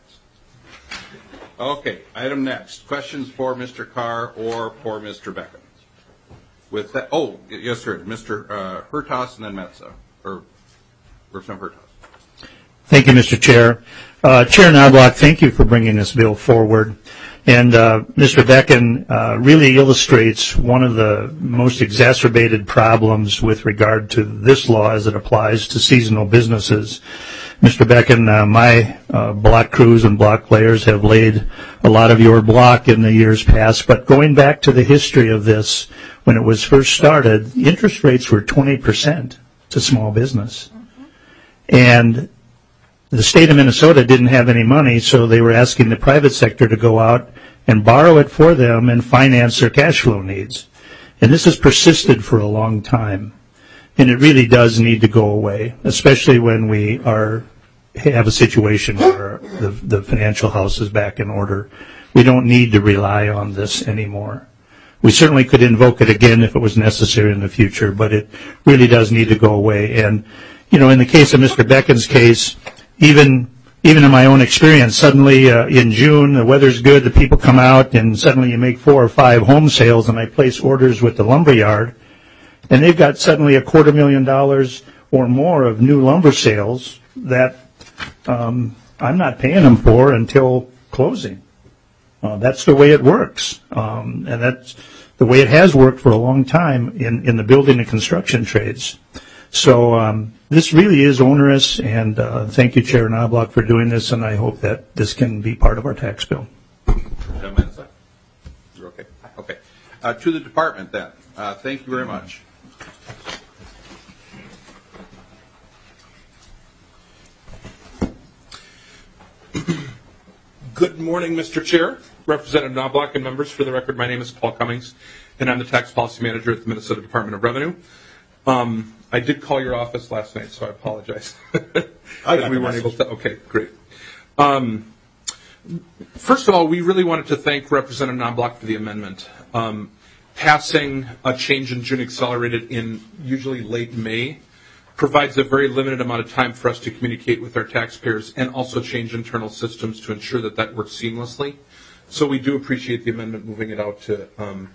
Okay, item next. Questions for Mr. Carr or for Mr. Beckman? With that, yes, sir. Mr. Hertas and then Metza, or Representative Hertas. Thank you, Mr. Chair. Chair Knobloch, thank you for bringing this bill forward. And Mr. Beckman really illustrates one of the most exacerbated problems with regard to this law as it applies to seasonal businesses. Mr. Beckman, my block crews and block players have laid a lot of your block in the years past, but going back to the history of this, when it was first started, interest rates were 20% to small business. And the state of Minnesota didn't have any money, so they were asking the private sector to go out and borrow it for them and finance their cash flow needs. And this has persisted for a long time. And it really does need to go away, especially when we have a situation where the financial house is back in order. We don't need to rely on this anymore. We certainly could invoke it again if it was necessary in the future, but it really does need to go away. And, you know, in the case of Mr. Beckman's case, even in my own experience, suddenly in June, the weather's good, the people come out, and suddenly you make 4 or 5 home sales, and I place orders with the lumberyard, and they've got suddenly $250,000 or more of new lumber sales that I'm not paying them for until closing. That's the way it works, and that's the way it has worked for a long time in the building and construction trades. So this really is onerous, and thank you, Chair Knobloch, for doing this, and I hope that this can be part of our tax bill. You're okay? Okay. To the department, then. Thank you very much. Good morning, Mr. Chair, Representative Knobloch, and members. For the record, my name is Paul Cummings, and I'm the Tax Policy Manager at the Minnesota Department of Revenue. I did call your office last night, so I apologize. We weren't able to. Okay, great. First of all, we really wanted to thank Representative Knobloch for the amendment. Passing a change in June accelerated in usually late May provides a very limited amount of time for us to communicate with our taxpayers and also change internal systems to ensure that that works seamlessly. So we do appreciate the amendment moving it out to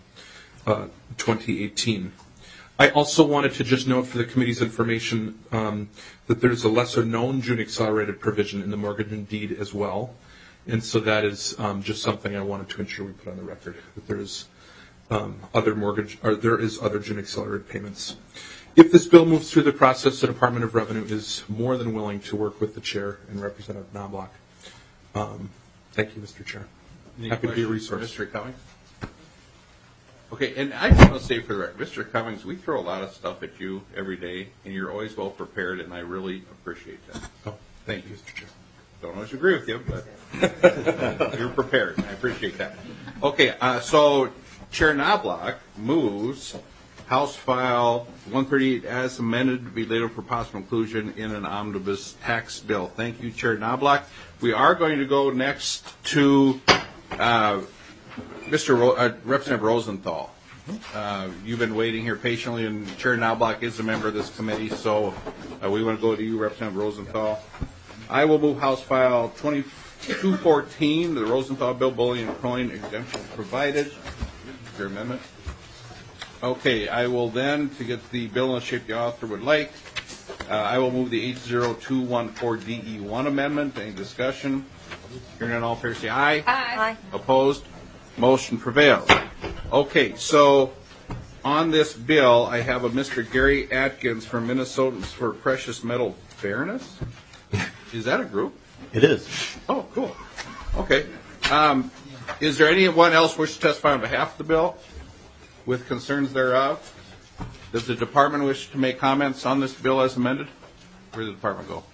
2018. I also wanted to just note for the committee's information that there's a lesser known June accelerated provision in the mortgage and deed as well. And so that is just something I wanted to ensure we put on the record, that there is there is other June accelerated payments. If this bill moves through the process, the Department of Revenue is more than willing to work with the chair and Representative Knobloch. Thank you, Mr. Chair. Happy to be a resource. Mr. Cummings? Okay, and I just want to say for the record, Mr. Cummings, we throw a lot of stuff at you every day, and you're always well prepared, and I really appreciate that. Oh, thank you, Mr. Chair. Don't always agree with you, but you're prepared. I appreciate that. Okay, so Chair Knobloch moves House File 138 as amended to be later for possible inclusion in an omnibus tax bill. Thank you, Chair Knobloch. We are going to go next to Representative Rosenthal. You've been waiting here patiently, and Chair Knobloch is a member of this committee, so we want to go to you, Representative Rosenthal. I will move House File 2214, the Rosenthal Bill, bullion and coin exemption provided. Your amendment. Okay, I will then, to get the bill in the shape the author would like, I will move the 80214 DE1 amendment. Any discussion? Hearing none, all fair say aye. Aye. Opposed? Motion prevails. Okay, so on this bill, I have a Mr. Gary Atkins from Minnesotans for Precious Metal Fairness. Is that a group? It is. Oh, cool. Okay. Is there anyone else wish to testify on behalf of the bill with concerns thereof? Does the department wish to make comments on this bill as amended? Where did the department go?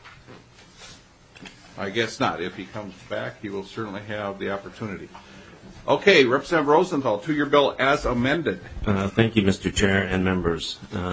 I guess not. If he comes back, he will certainly have the opportunity. Okay, Representative Rosenthal, to your bill as amended. Thank you, Mr. Chair and members.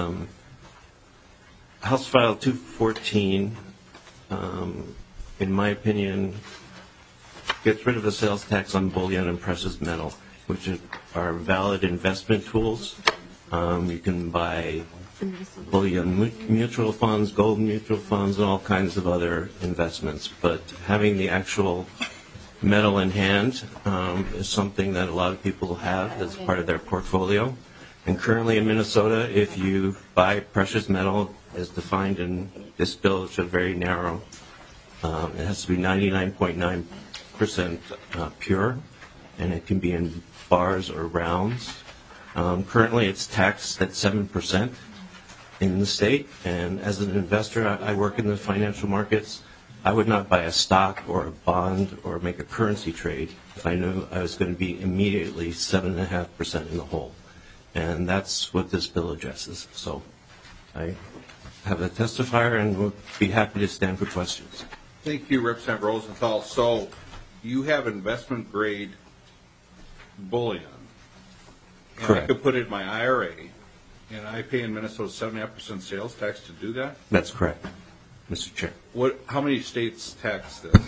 House File 214, in my opinion, gets rid of the sales tax on bullion and precious metal, which are valid investment tools. You can buy bullion mutual funds, gold mutual funds, and all kinds of other investments. But having the actual metal in hand is something that a lot of people have as part of their portfolio. And currently in Minnesota, if you buy precious metal as defined in this bill, it's very narrow. It has to be 99.9% pure, and it can be in bars or rounds. Currently, it's taxed at 7% in the state, and as an investor, I work in the financial markets. I would not buy a stock or a bond or make a currency trade if I knew I was going to be immediately 7.5% in the hole. And that's what this bill addresses. So I have a testifier and will be happy to stand for questions. Thank you, Representative Rosenthal. So you have investment grade bullion. And Correct. I could put it in my IRA, and I pay in Minnesota 7.5% sales tax to do that? That's correct, Mr. Chair. How many states tax this?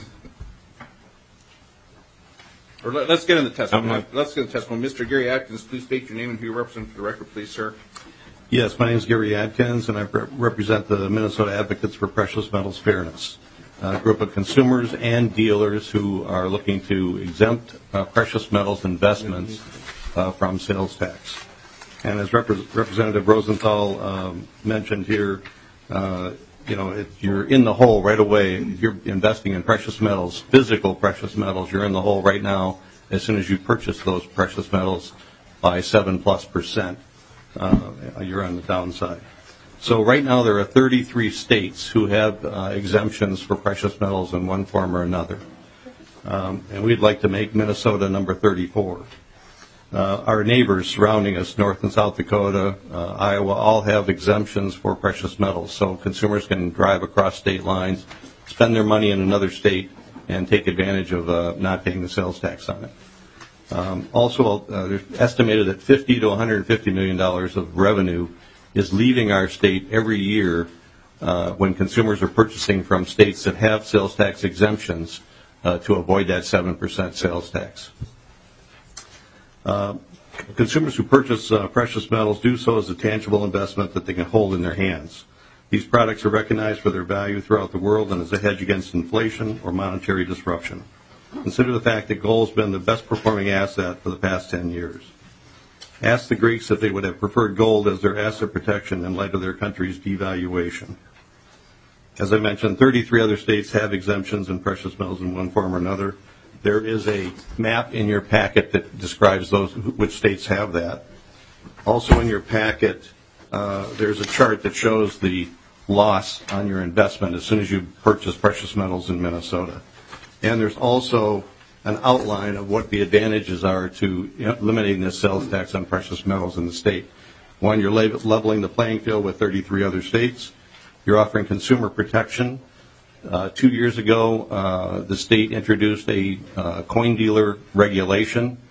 Or let's get in the testimony. Mr. Gary Atkins, please state your name and who you represent for the record, please, sir. Yes, my name is Gary Atkins, and I represent the Minnesota Advocates for Precious Metals Fairness, a group of consumers and dealers who are looking to exempt precious metals investments from sales tax. And as Representative Rosenthal mentioned here, you're in the hole right away. If you're investing in precious metals, physical precious metals, you're in the hole right now as soon as you purchase those precious metals by 7+%. You're on the downside. So right now there are 33 states who have exemptions for precious metals in one form or another. And we'd like to make Minnesota number 34. Our neighbors surrounding us, North and South Dakota, Iowa, all have exemptions for precious metals. So consumers can drive across state lines, spend their money in another state, and take advantage of not paying the sales tax on it. Also, there's estimated that $50 to $150 million of revenue is leaving our state every year when consumers are purchasing from states that have sales tax exemptions to avoid that 7% sales tax. Consumers who purchase precious metals do so as a tangible investment that they can hold in their hands. These products are recognized for their value throughout the world and as a hedge against inflation or monetary disruption. Consider the fact that gold has been the best performing asset for the past 10 years. Ask the Greeks if they would have preferred gold as their asset protection in light of their country's devaluation. As I mentioned, 33 other states have exemptions in precious metals in one form or another. There is a map in your packet that describes which states have that. Also in your packet, there's a chart that shows the loss on your investment as soon as you purchase precious metals in Minnesota. And there's also an outline of what the advantages are to eliminating this sales tax on precious metals in the state. One, you're leveling the playing field with 33 other states. You're offering consumer protection. 2 years ago, the state introduced a coin dealer regulation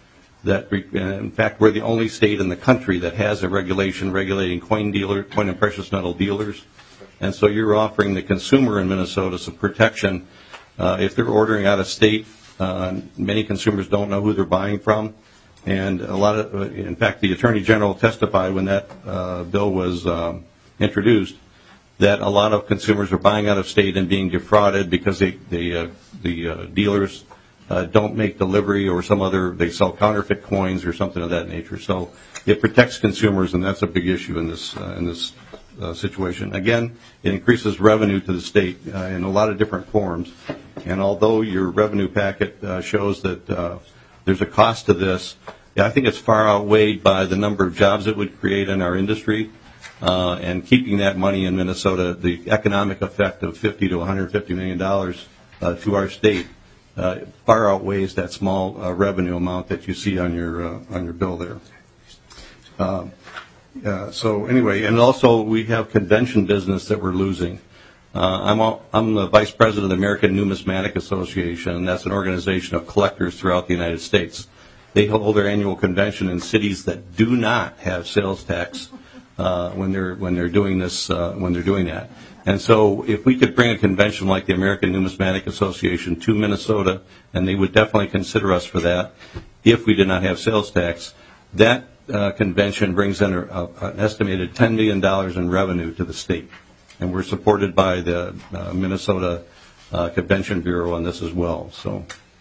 In fact, we're the only state in the country that has a regulation regulating coin and precious metal dealers. And so you're offering the consumer in Minnesota some protection if they're ordering out of state. Many consumers don't know who they're buying from. And in fact, the Attorney General testified when that bill was introduced that a lot of consumers are buying out of state and being defrauded because the dealers don't make delivery or they sell counterfeit coins or something of that nature. So it protects consumers, and that's a big issue in this situation. Again, it increases revenue to the state in a lot of different forms. And although your revenue packet shows that there's a cost to this, I think it's far outweighed by the number of jobs it would create in our industry. And keeping that money in Minnesota, the economic effect of $50 to $150 million to our state far outweighs that small revenue amount that you see on your bill there. So anyway, and also we have convention business that we're losing. I'm the vice president of the American Numismatic Association, and that's an organization of collectors throughout the United States. They hold their annual convention in cities that do not have sales tax when they're doing that. And so if we could bring a convention like the American Numismatic Association to Minnesota, and they would definitely consider us for that if we did not have sales tax, that convention brings in an estimated $10 million in revenue to the state. And we're supported by the Minnesota Convention Bureau on this as well. So,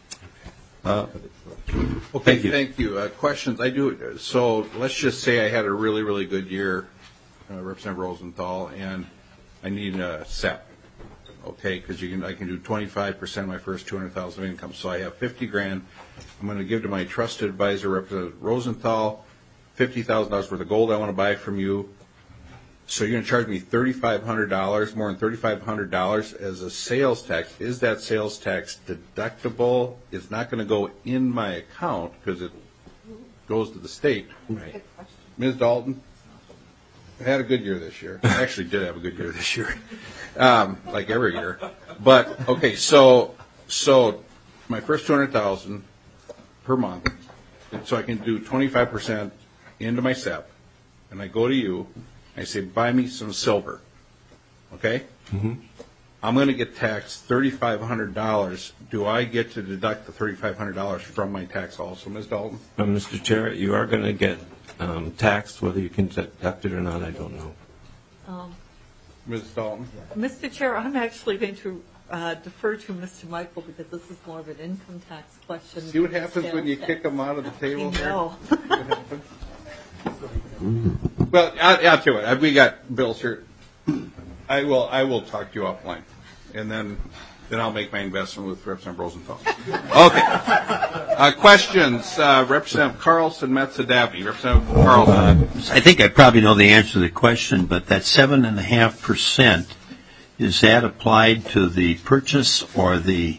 okay, thank you. Questions? So let's just say I had a really, really good year, Representative Rosenthal, and I need a SEP. Okay, because I can do 25% of my first $200,000 of income. So I have $50,000. I'm going to give to my trusted advisor, Representative Rosenthal, $50,000 worth of gold I want to buy from you. So you're going to charge me $3,500, more than $3,500 as a sales tax. Is that sales tax deductible? It's not going to go in my account because it goes to the state. Right. Ms. Dalton, I had a good year this year. I actually did have a good year this year, like every year. But, okay, so my first $200,000 per month, so I can do 25% into my SEP, and I go to you. I say, buy me some silver, okay? Mm-hmm. I'm going to get taxed $3,500. Do I get to deduct the $3,500 from my tax also, Ms. Dalton? Mr. Chair, you are going to get taxed. Whether you can deduct it or not, I don't know. Ms. Dalton? Mr. Chair, I'm actually going to defer to Mr. Michael because this is more of an income tax question. See what happens when you kick them out of the table here? No. Well, I'll tell you what. We got bills here. I will talk to you offline, and then I'll make my investment with Representative Rosenthal. Okay. Questions? Representative Carlson, Metza-Dabney. Representative Carlson. I think I probably know the answer to the question, but that 7.5%, is that applied to the purchase or the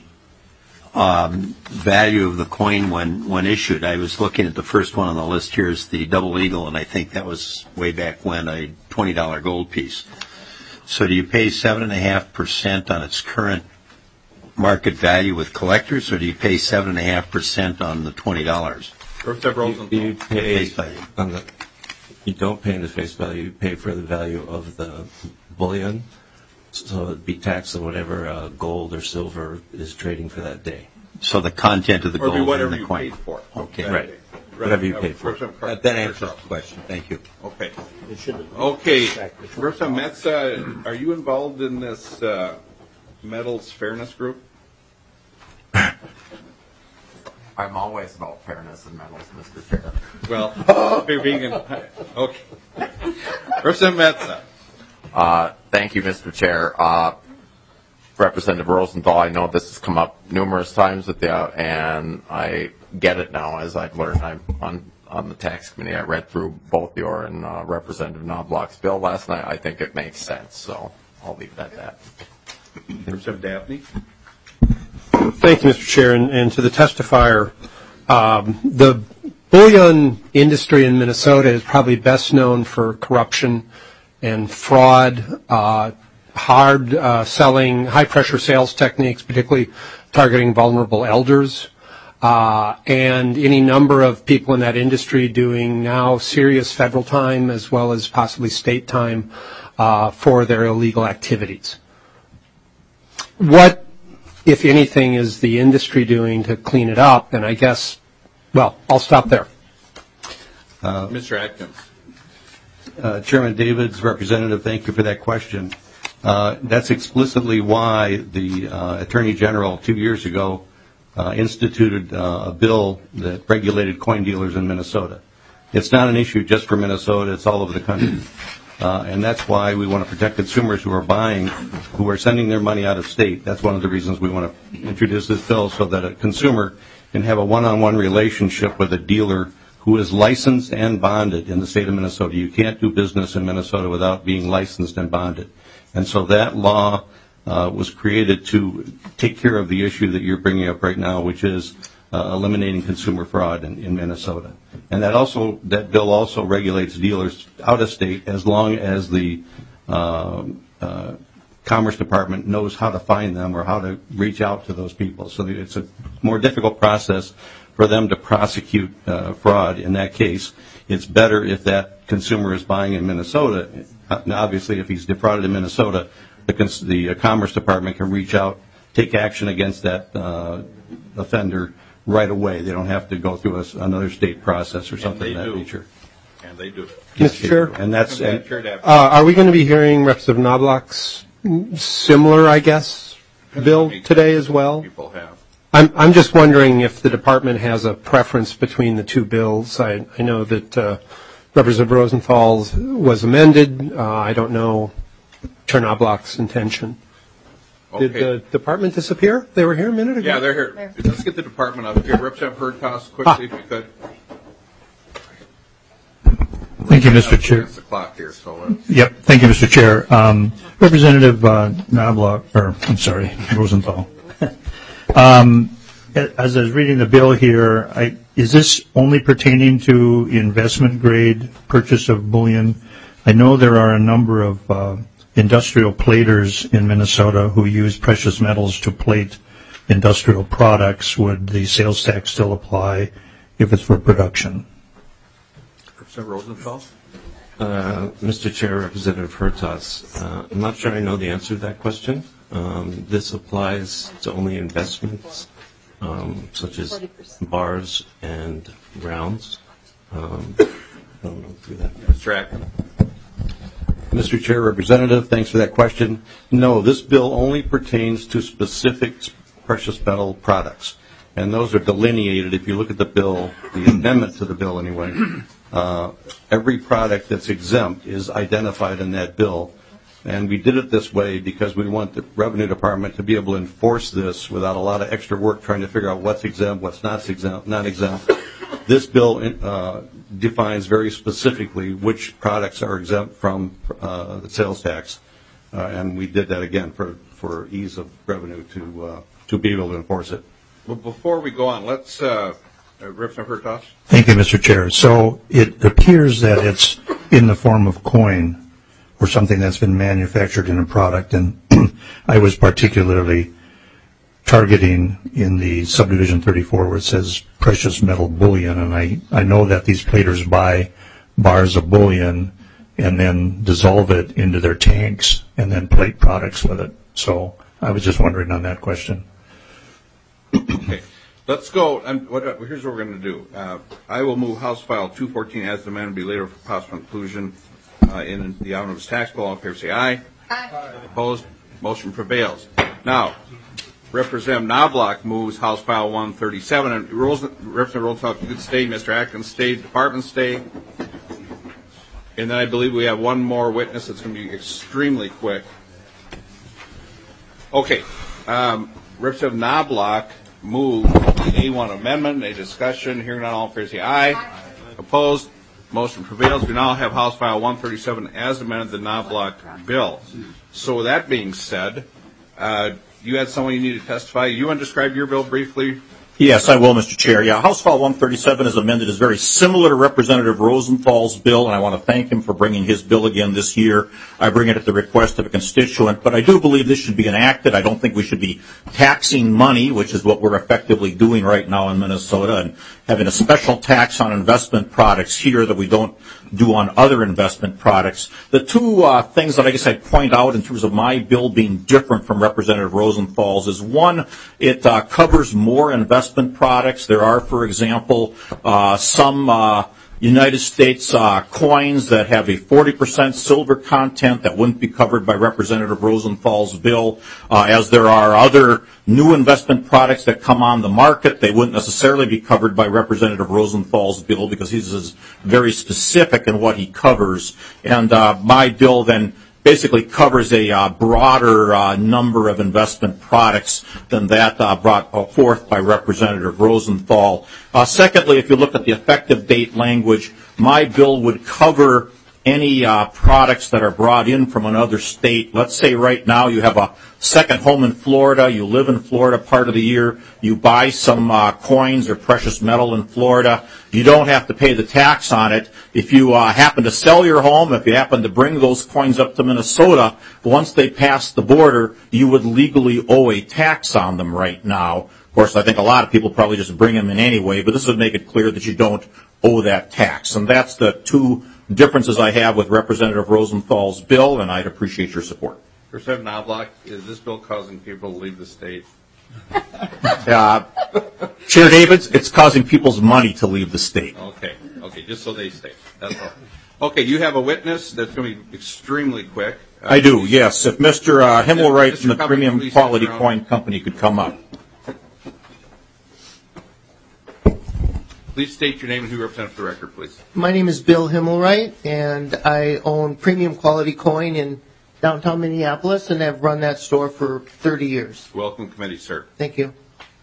value of the coin when issued? I was looking at the first one on the list here is the Double Eagle, and I think that was way back when, a $20 gold piece. So do you pay 7.5% on its current market value with collectors, or do you pay 7.5% on the $20? You pay you don't pay in the face value. You pay for the value of the bullion. So it'd be taxed on whatever gold or silver is trading for that day. So the content of the gold whatever in the coin. You paid for. Okay. Right. Whatever you paid for. That answers the question. Thank you. Okay. Okay. Representative Metza, are you involved in this metals fairness group? I'm always about fairness in metals, Mr. Chair. Well, being okay. Representative Metza. Thank you, Mr. Chair. Representative Rosenthal, I know this has come up numerous times and I get it now as I've learned. I'm on the tax committee. I read through both your and Representative Knobloch's bill last night. I think it makes sense, so I'll leave it at that. Representative Dabney. Thank you, Mr. Chair, and to the testifier. The bullion industry in Minnesota is probably best known for corruption and fraud, hard selling, high pressure sales techniques, particularly targeting vulnerable elders. and any number of people in that industry doing now serious federal time as well as possibly state time for their illegal activities. What, if anything, is the industry doing to clean it up? And I guess, well, I'll stop there. Mr. Atkins. Chairman Davids, Representative, thank you for that question. That's explicitly why the Attorney General 2 years ago instituted a bill that regulated coin dealers in Minnesota. It's not an issue just for Minnesota, it's all over the country. And that's why we want to protect consumers who are buying, who are sending their money out of state. That's one of the reasons we want to introduce this bill, so that a consumer can have a one-on-one relationship with a dealer who is licensed and bonded in the state of Minnesota. You can't do business in Minnesota without being licensed and bonded. And so that law was created to take care of the issue that you're bringing up right now, which is eliminating consumer fraud in Minnesota. And that bill also regulates dealers out of state as long as the Commerce Department knows how to find them or how to reach out to those people. So it's a more difficult process for them to prosecute fraud. In that case, it's better if that consumer is buying in Minnesota. Now, obviously, if he's defrauded in Minnesota, the Commerce Department can reach out, take action against that offender right away. They don't have to go through another state process or something of that nature. And they do. Mr. Chair, and that's are we going to be hearing Representative Knobloch's similar, I guess, bill today as well? People have. I'm just wondering if the department has a preference between the two bills. I know that Representative Rosenthal's was amended. I don't know Chair Knobloch's intention. Okay. Did the department disappear? They were here a minute ago? Yeah, they're here. Let's get the department up here. Representative Hertas, quickly, if you could. Thank you, Mr. Chair. It's the clock here, so Yep. Thank you, Mr. Chair. Representative Rosenthal. As I was reading the bill here, is this only pertaining to investment grade purchase of bullion? I know there are a number of industrial platers in Minnesota who use precious metals to plate industrial products. Would the sales tax still apply if it's for production? Representative Rosenthal? Mr. Chair, Representative Hertas, I'm not sure I know the answer to that question. This applies to only investments, such as bars and rounds. Mr. Atkins. Mr. Chair, Representative, thanks for that question. No, this bill only pertains to specific precious metal products, and those are delineated. If you look at the bill, the amendment to the bill anyway, every product that's exempt is identified in that bill. And we did it this way because we want the Revenue Department to be able to enforce this without a lot of extra work trying to figure out what's exempt, what's not exempt. This bill defines very specifically which products are exempt from the sales tax, and we did that again for ease of revenue to be able to enforce it. Well, before we go on, let's Representative Hertas. Thank you, Mr. Chair. So it appears that it's in the form of coin or something that's been manufactured in a product, and I was particularly targeting in the subdivision 34 where it says precious metal bullion, and I know that these platers buy bars of bullion and then dissolve it into their tanks and then plate products with it. So I was just wondering on that question. Okay. Let's go. Here's what we're going to do. I will move House File 214 as the amendment be later for possible inclusion in the omnibus tax bill. All in favor say aye. Aye. Opposed? Motion prevails. Now, Representative Knobloch moves House File 137. And Representative Rosenthal, if you could stay, Mr. Atkins stay, Department stay. And then I believe we have one more witness that's going to be extremely quick. Okay. Representative Knobloch moved the A1 amendment. A discussion. Hearing none, all in favor say aye. Aye. Opposed? Motion prevails. We now have House File 137 as amended, the Knobloch bill. So with that being said, you had someone you need to testify. You want to describe your bill briefly Yes, I will, Mr. Chair. Yeah, House File 137 as amended is very similar to Representative Rosenthal's bill, and I want to thank him for bringing his bill again this year. I bring it at the request of a constituent, but I do believe this should be enacted. I don't think we should be taxing money, which is what we're effectively doing right now in Minnesota, and having a special tax on investment products here that we don't do on other investment products. The two things that I guess I'd point out in terms of my bill being different from Representative Rosenthal's is, one, it covers more investment products. There are, for example, some United States coins that have a 40% silver content that wouldn't be covered by Representative Rosenthal's bill, as there are other new investment products that come on the market. They wouldn't necessarily be covered by Representative Rosenthal's bill because he's very specific in what he covers. And my bill then basically covers a broader number of investment products than that brought forth by Representative Rosenthal. Secondly, if you look at the effective date language, my bill would cover any products that are brought in from another state. Let's say right now you have a second home in Florida, you live in Florida part of the year, you buy some coins or precious metal in Florida, you don't have to pay the tax on it. If you happen to sell your home, if you happen to bring those coins up to Minnesota, once they pass the border, you would legally owe a tax on them right now. Of course, I think a lot of people probably just bring them in anyway, but this would make it clear that you don't owe that tax. And that's the two differences I have with Representative Rosenthal's bill, and I'd appreciate your support. Representative Knobloch, is this bill causing people to leave the state? Chair Davids, it's causing people's money to leave the state. Okay, just so they stay. That's all. Okay, you have a witness that's going to be extremely quick. I do, yes. If Mr. Himmelwright from the Premium Quality Coin Company could come up. Please state your name and who you represent for the record, please. My name is Bill Himmelwright, and I own Premium Quality Coin in downtown Minneapolis, and I've run that store for 30 years. Welcome, committee, sir. Thank you.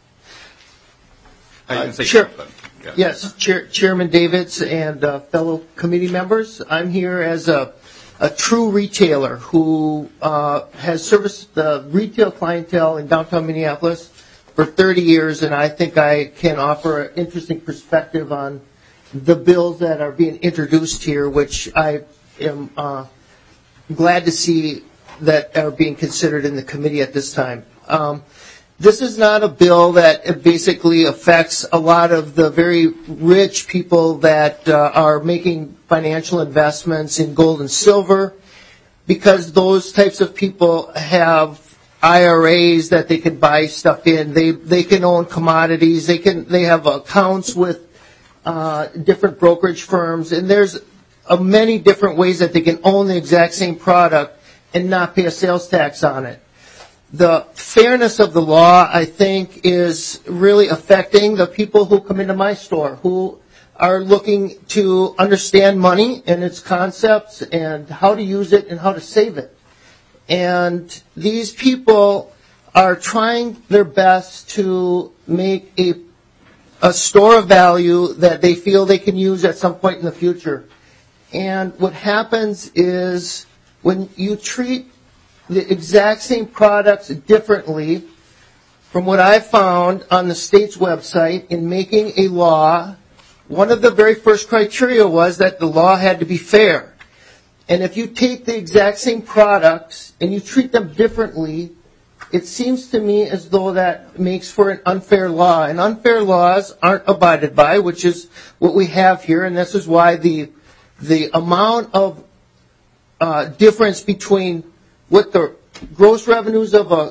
Yes, Chairman Davids and fellow committee members, I'm here as a true retailer who has serviced the retail clientele in downtown Minneapolis for 30 years, and I think I can offer an interesting perspective on the bills that are being introduced here, which I am glad to see that are being considered in the committee at this time. This is not a bill that basically affects a lot of the very rich people that are making financial investments in gold and silver, because those types of people have IRAs that they can buy stuff in. They can own commodities. They have accounts with different brokerage firms, and there's many different ways that they can own the exact same product and not pay a sales tax on it. The fairness of the law, I think, is really affecting the people who come into my store, who are looking to understand money and its concepts and how to use it and how to save it. And these people are trying their best to make a store of value that they feel they can use at some point in the future. And what happens is when you treat the exact same products differently, from what I found on the state's website in making a law, one of the very first criteria was that the law had to be fair. And if you take the exact same products and you treat them differently, it seems to me as though that makes for an unfair law. And unfair laws aren't abided by, which is what we have here. And this is why the amount of difference between what the gross revenues of a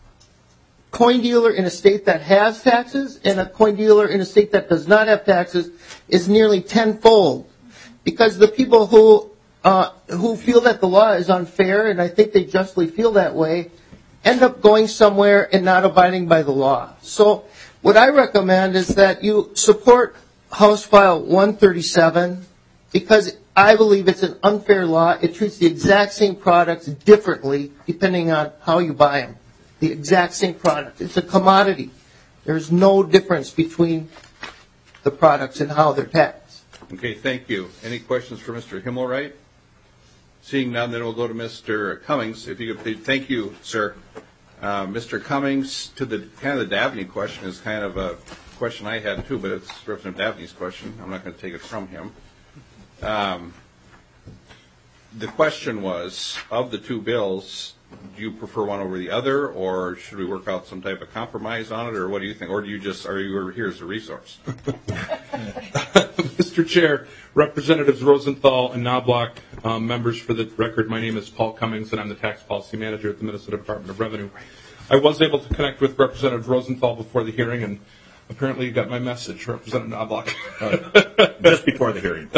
coin dealer in a state that has taxes and a coin dealer in a state that does not have taxes is nearly tenfold. Because the people who feel that the law is unfair, and I think they justly feel that way, end up going somewhere and not abiding by the law. So what I recommend is that you support House File 137, because I believe it's an unfair law. It treats the exact same products differently depending on how you buy them. The exact same product. It's a commodity. There's no difference between the products and how they're taxed. Okay, thank you. Any questions for Mr. Himmelwright? Seeing none, then we'll go to Mr. Cummings. If you could please, thank you, sir. Mr. Cummings, to the kind of the Dabney question is kind of a question I had too, but it's Representative Dabney's question. I'm not going to take it from him. The question was, of the two bills, do you prefer one over the other, or should we work out some type of compromise on it, or what do you think? Or are you here as a resource? Mr. Chair, Representatives Rosenthal and Knobloch, members for the record, my name is Paul Cummings, and I'm the Tax Policy Manager at the Minnesota Department of Revenue. I was able to connect with Representative Rosenthal before the hearing, and apparently you got my message, Representative Knobloch. Just before the hearing.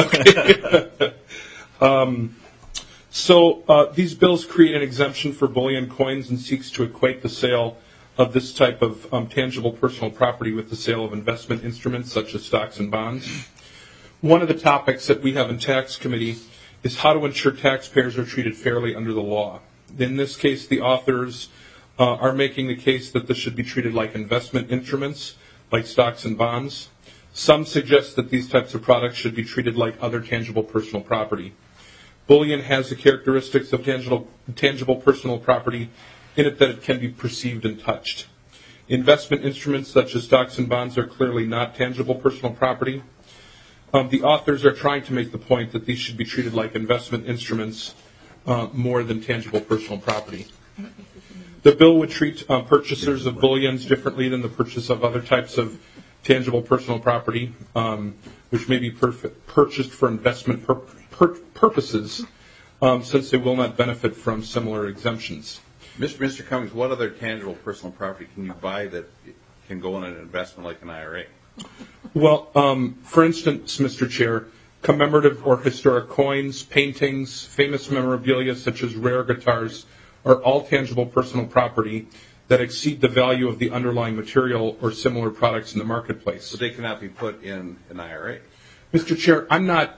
Okay. So these bills create an exemption for bullion coins and seeks to equate the sale of this type of tangible personal property with the sale of investment instruments such as stocks and bonds. One of the topics that we have in Tax Committee is how to ensure taxpayers are treated fairly under the law. In this case, the authors are making the case that this should be treated like investment instruments, like stocks and bonds. Some suggest that these types of products should be treated like other tangible personal property. Bullion has the characteristics of tangible personal property in it that it can be perceived and touched. Investment instruments such as stocks and bonds are clearly not tangible personal property. The authors are trying to make the point that these should be treated like investment instruments more than tangible personal property. The bill would treat purchasers of bullions differently than the purchase of other types of tangible personal property, which may be purchased for investment purposes, since they will not benefit from similar exemptions. Mr. Cummings, what other tangible personal property can you buy that can go in an investment like an IRA? Well, for instance, Mr. Chair, commemorative or historic coins, paintings, famous memorabilia such as rare guitars are all tangible personal property that exceed the value of the underlying material or similar products in the marketplace. So they cannot be put in an IRA? Mr. Chair, I'm not...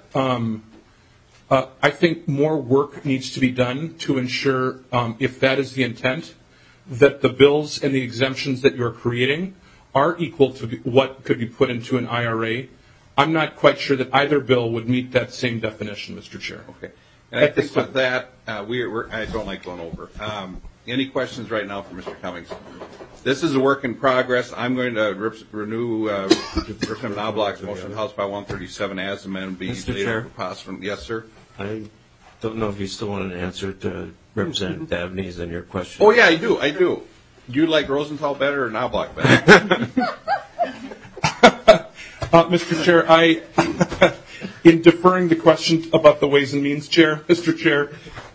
I think more work needs to be done to ensure, if that is the intent, that the bills and the exemptions that you're creating are equal to what could be put into an IRA. I'm not quite sure that either bill would meet that same definition, Mr. Chair. Okay. And I think with that, I don't like going over. Any questions right now for Mr. Cummings? This is a work in progress. I'm going to renew Representative Knobloch's motion, House File 137, as amended. Mr. Chair? Yes, sir. I don't know if you still want an answer to Representative Dabney's and your question. Oh, yeah, I do. Do you like Rosenthal better or Knobloch better? Mr. Chair, in deferring the question about the Ways and Means Chair, Mr. Chair,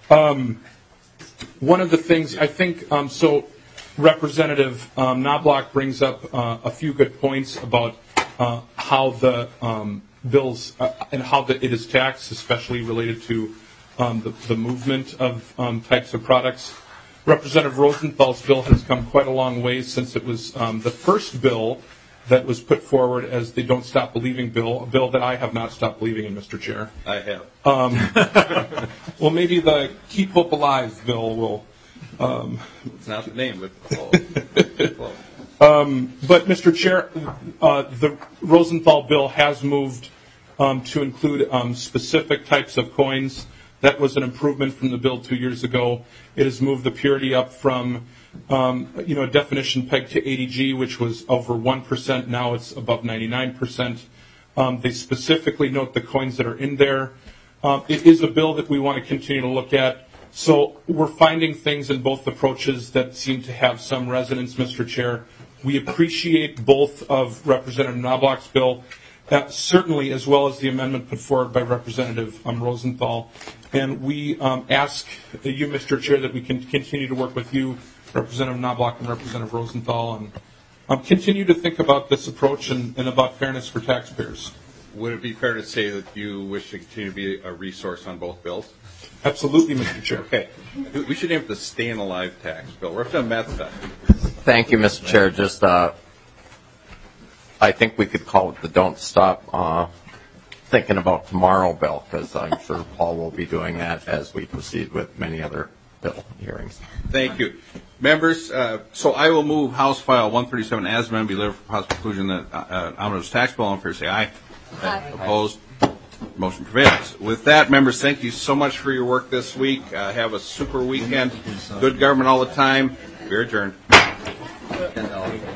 one of the things I think, so Representative Knobloch brings up a few good points about how the bills and how it is taxed, especially related to the movement of types of products. Representative Rosenthal's bill has come quite a long way since it was the first bill that was put forward as the Don't Stop Believing bill, a bill that I have not stopped believing in, Mr. Chair. I have. Well, maybe the Keep Hope Alive bill will... it's not the name, but close. But, Mr. Chair, the Rosenthal bill has moved to include specific types of coins. That was an improvement from the bill 2 years ago. It has moved the purity up from, a definition pegged to ADG, which was over 1%. Now it's above 99%. They specifically note the coins that are in there. It is a bill that we want to continue to look at. So we're finding things in both approaches that seem to have some resonance, Mr. Chair. We appreciate both of Representative Knobloch's bill, certainly as well as the amendment put forward by Representative Rosenthal. And we ask you, Mr. Chair, that we can continue to work with you, Representative Knobloch and Representative Rosenthal, and continue to think about this approach and about fairness for taxpayers. Would it be fair to say that you wish to continue to be a resource on both bills? Absolutely, Mr. Chair. Okay. We should name it the Staying Alive tax bill. Representative Matheson. Thank you, Mr. Chair. Just, I think we could call it the Don't Stop Thinking About Tomorrow bill, because I'm sure Paul will be doing that as we proceed with many other bill hearings. Thank you. Members, so I will move House File 137 as amended, be delivered for possible conclusion that omnibus tax bill. All in favor, say aye. Aye. Opposed? Motion prevails. With that, members, thank you so much for your work this week. Have a super weekend. Good government all the time. We're adjourned.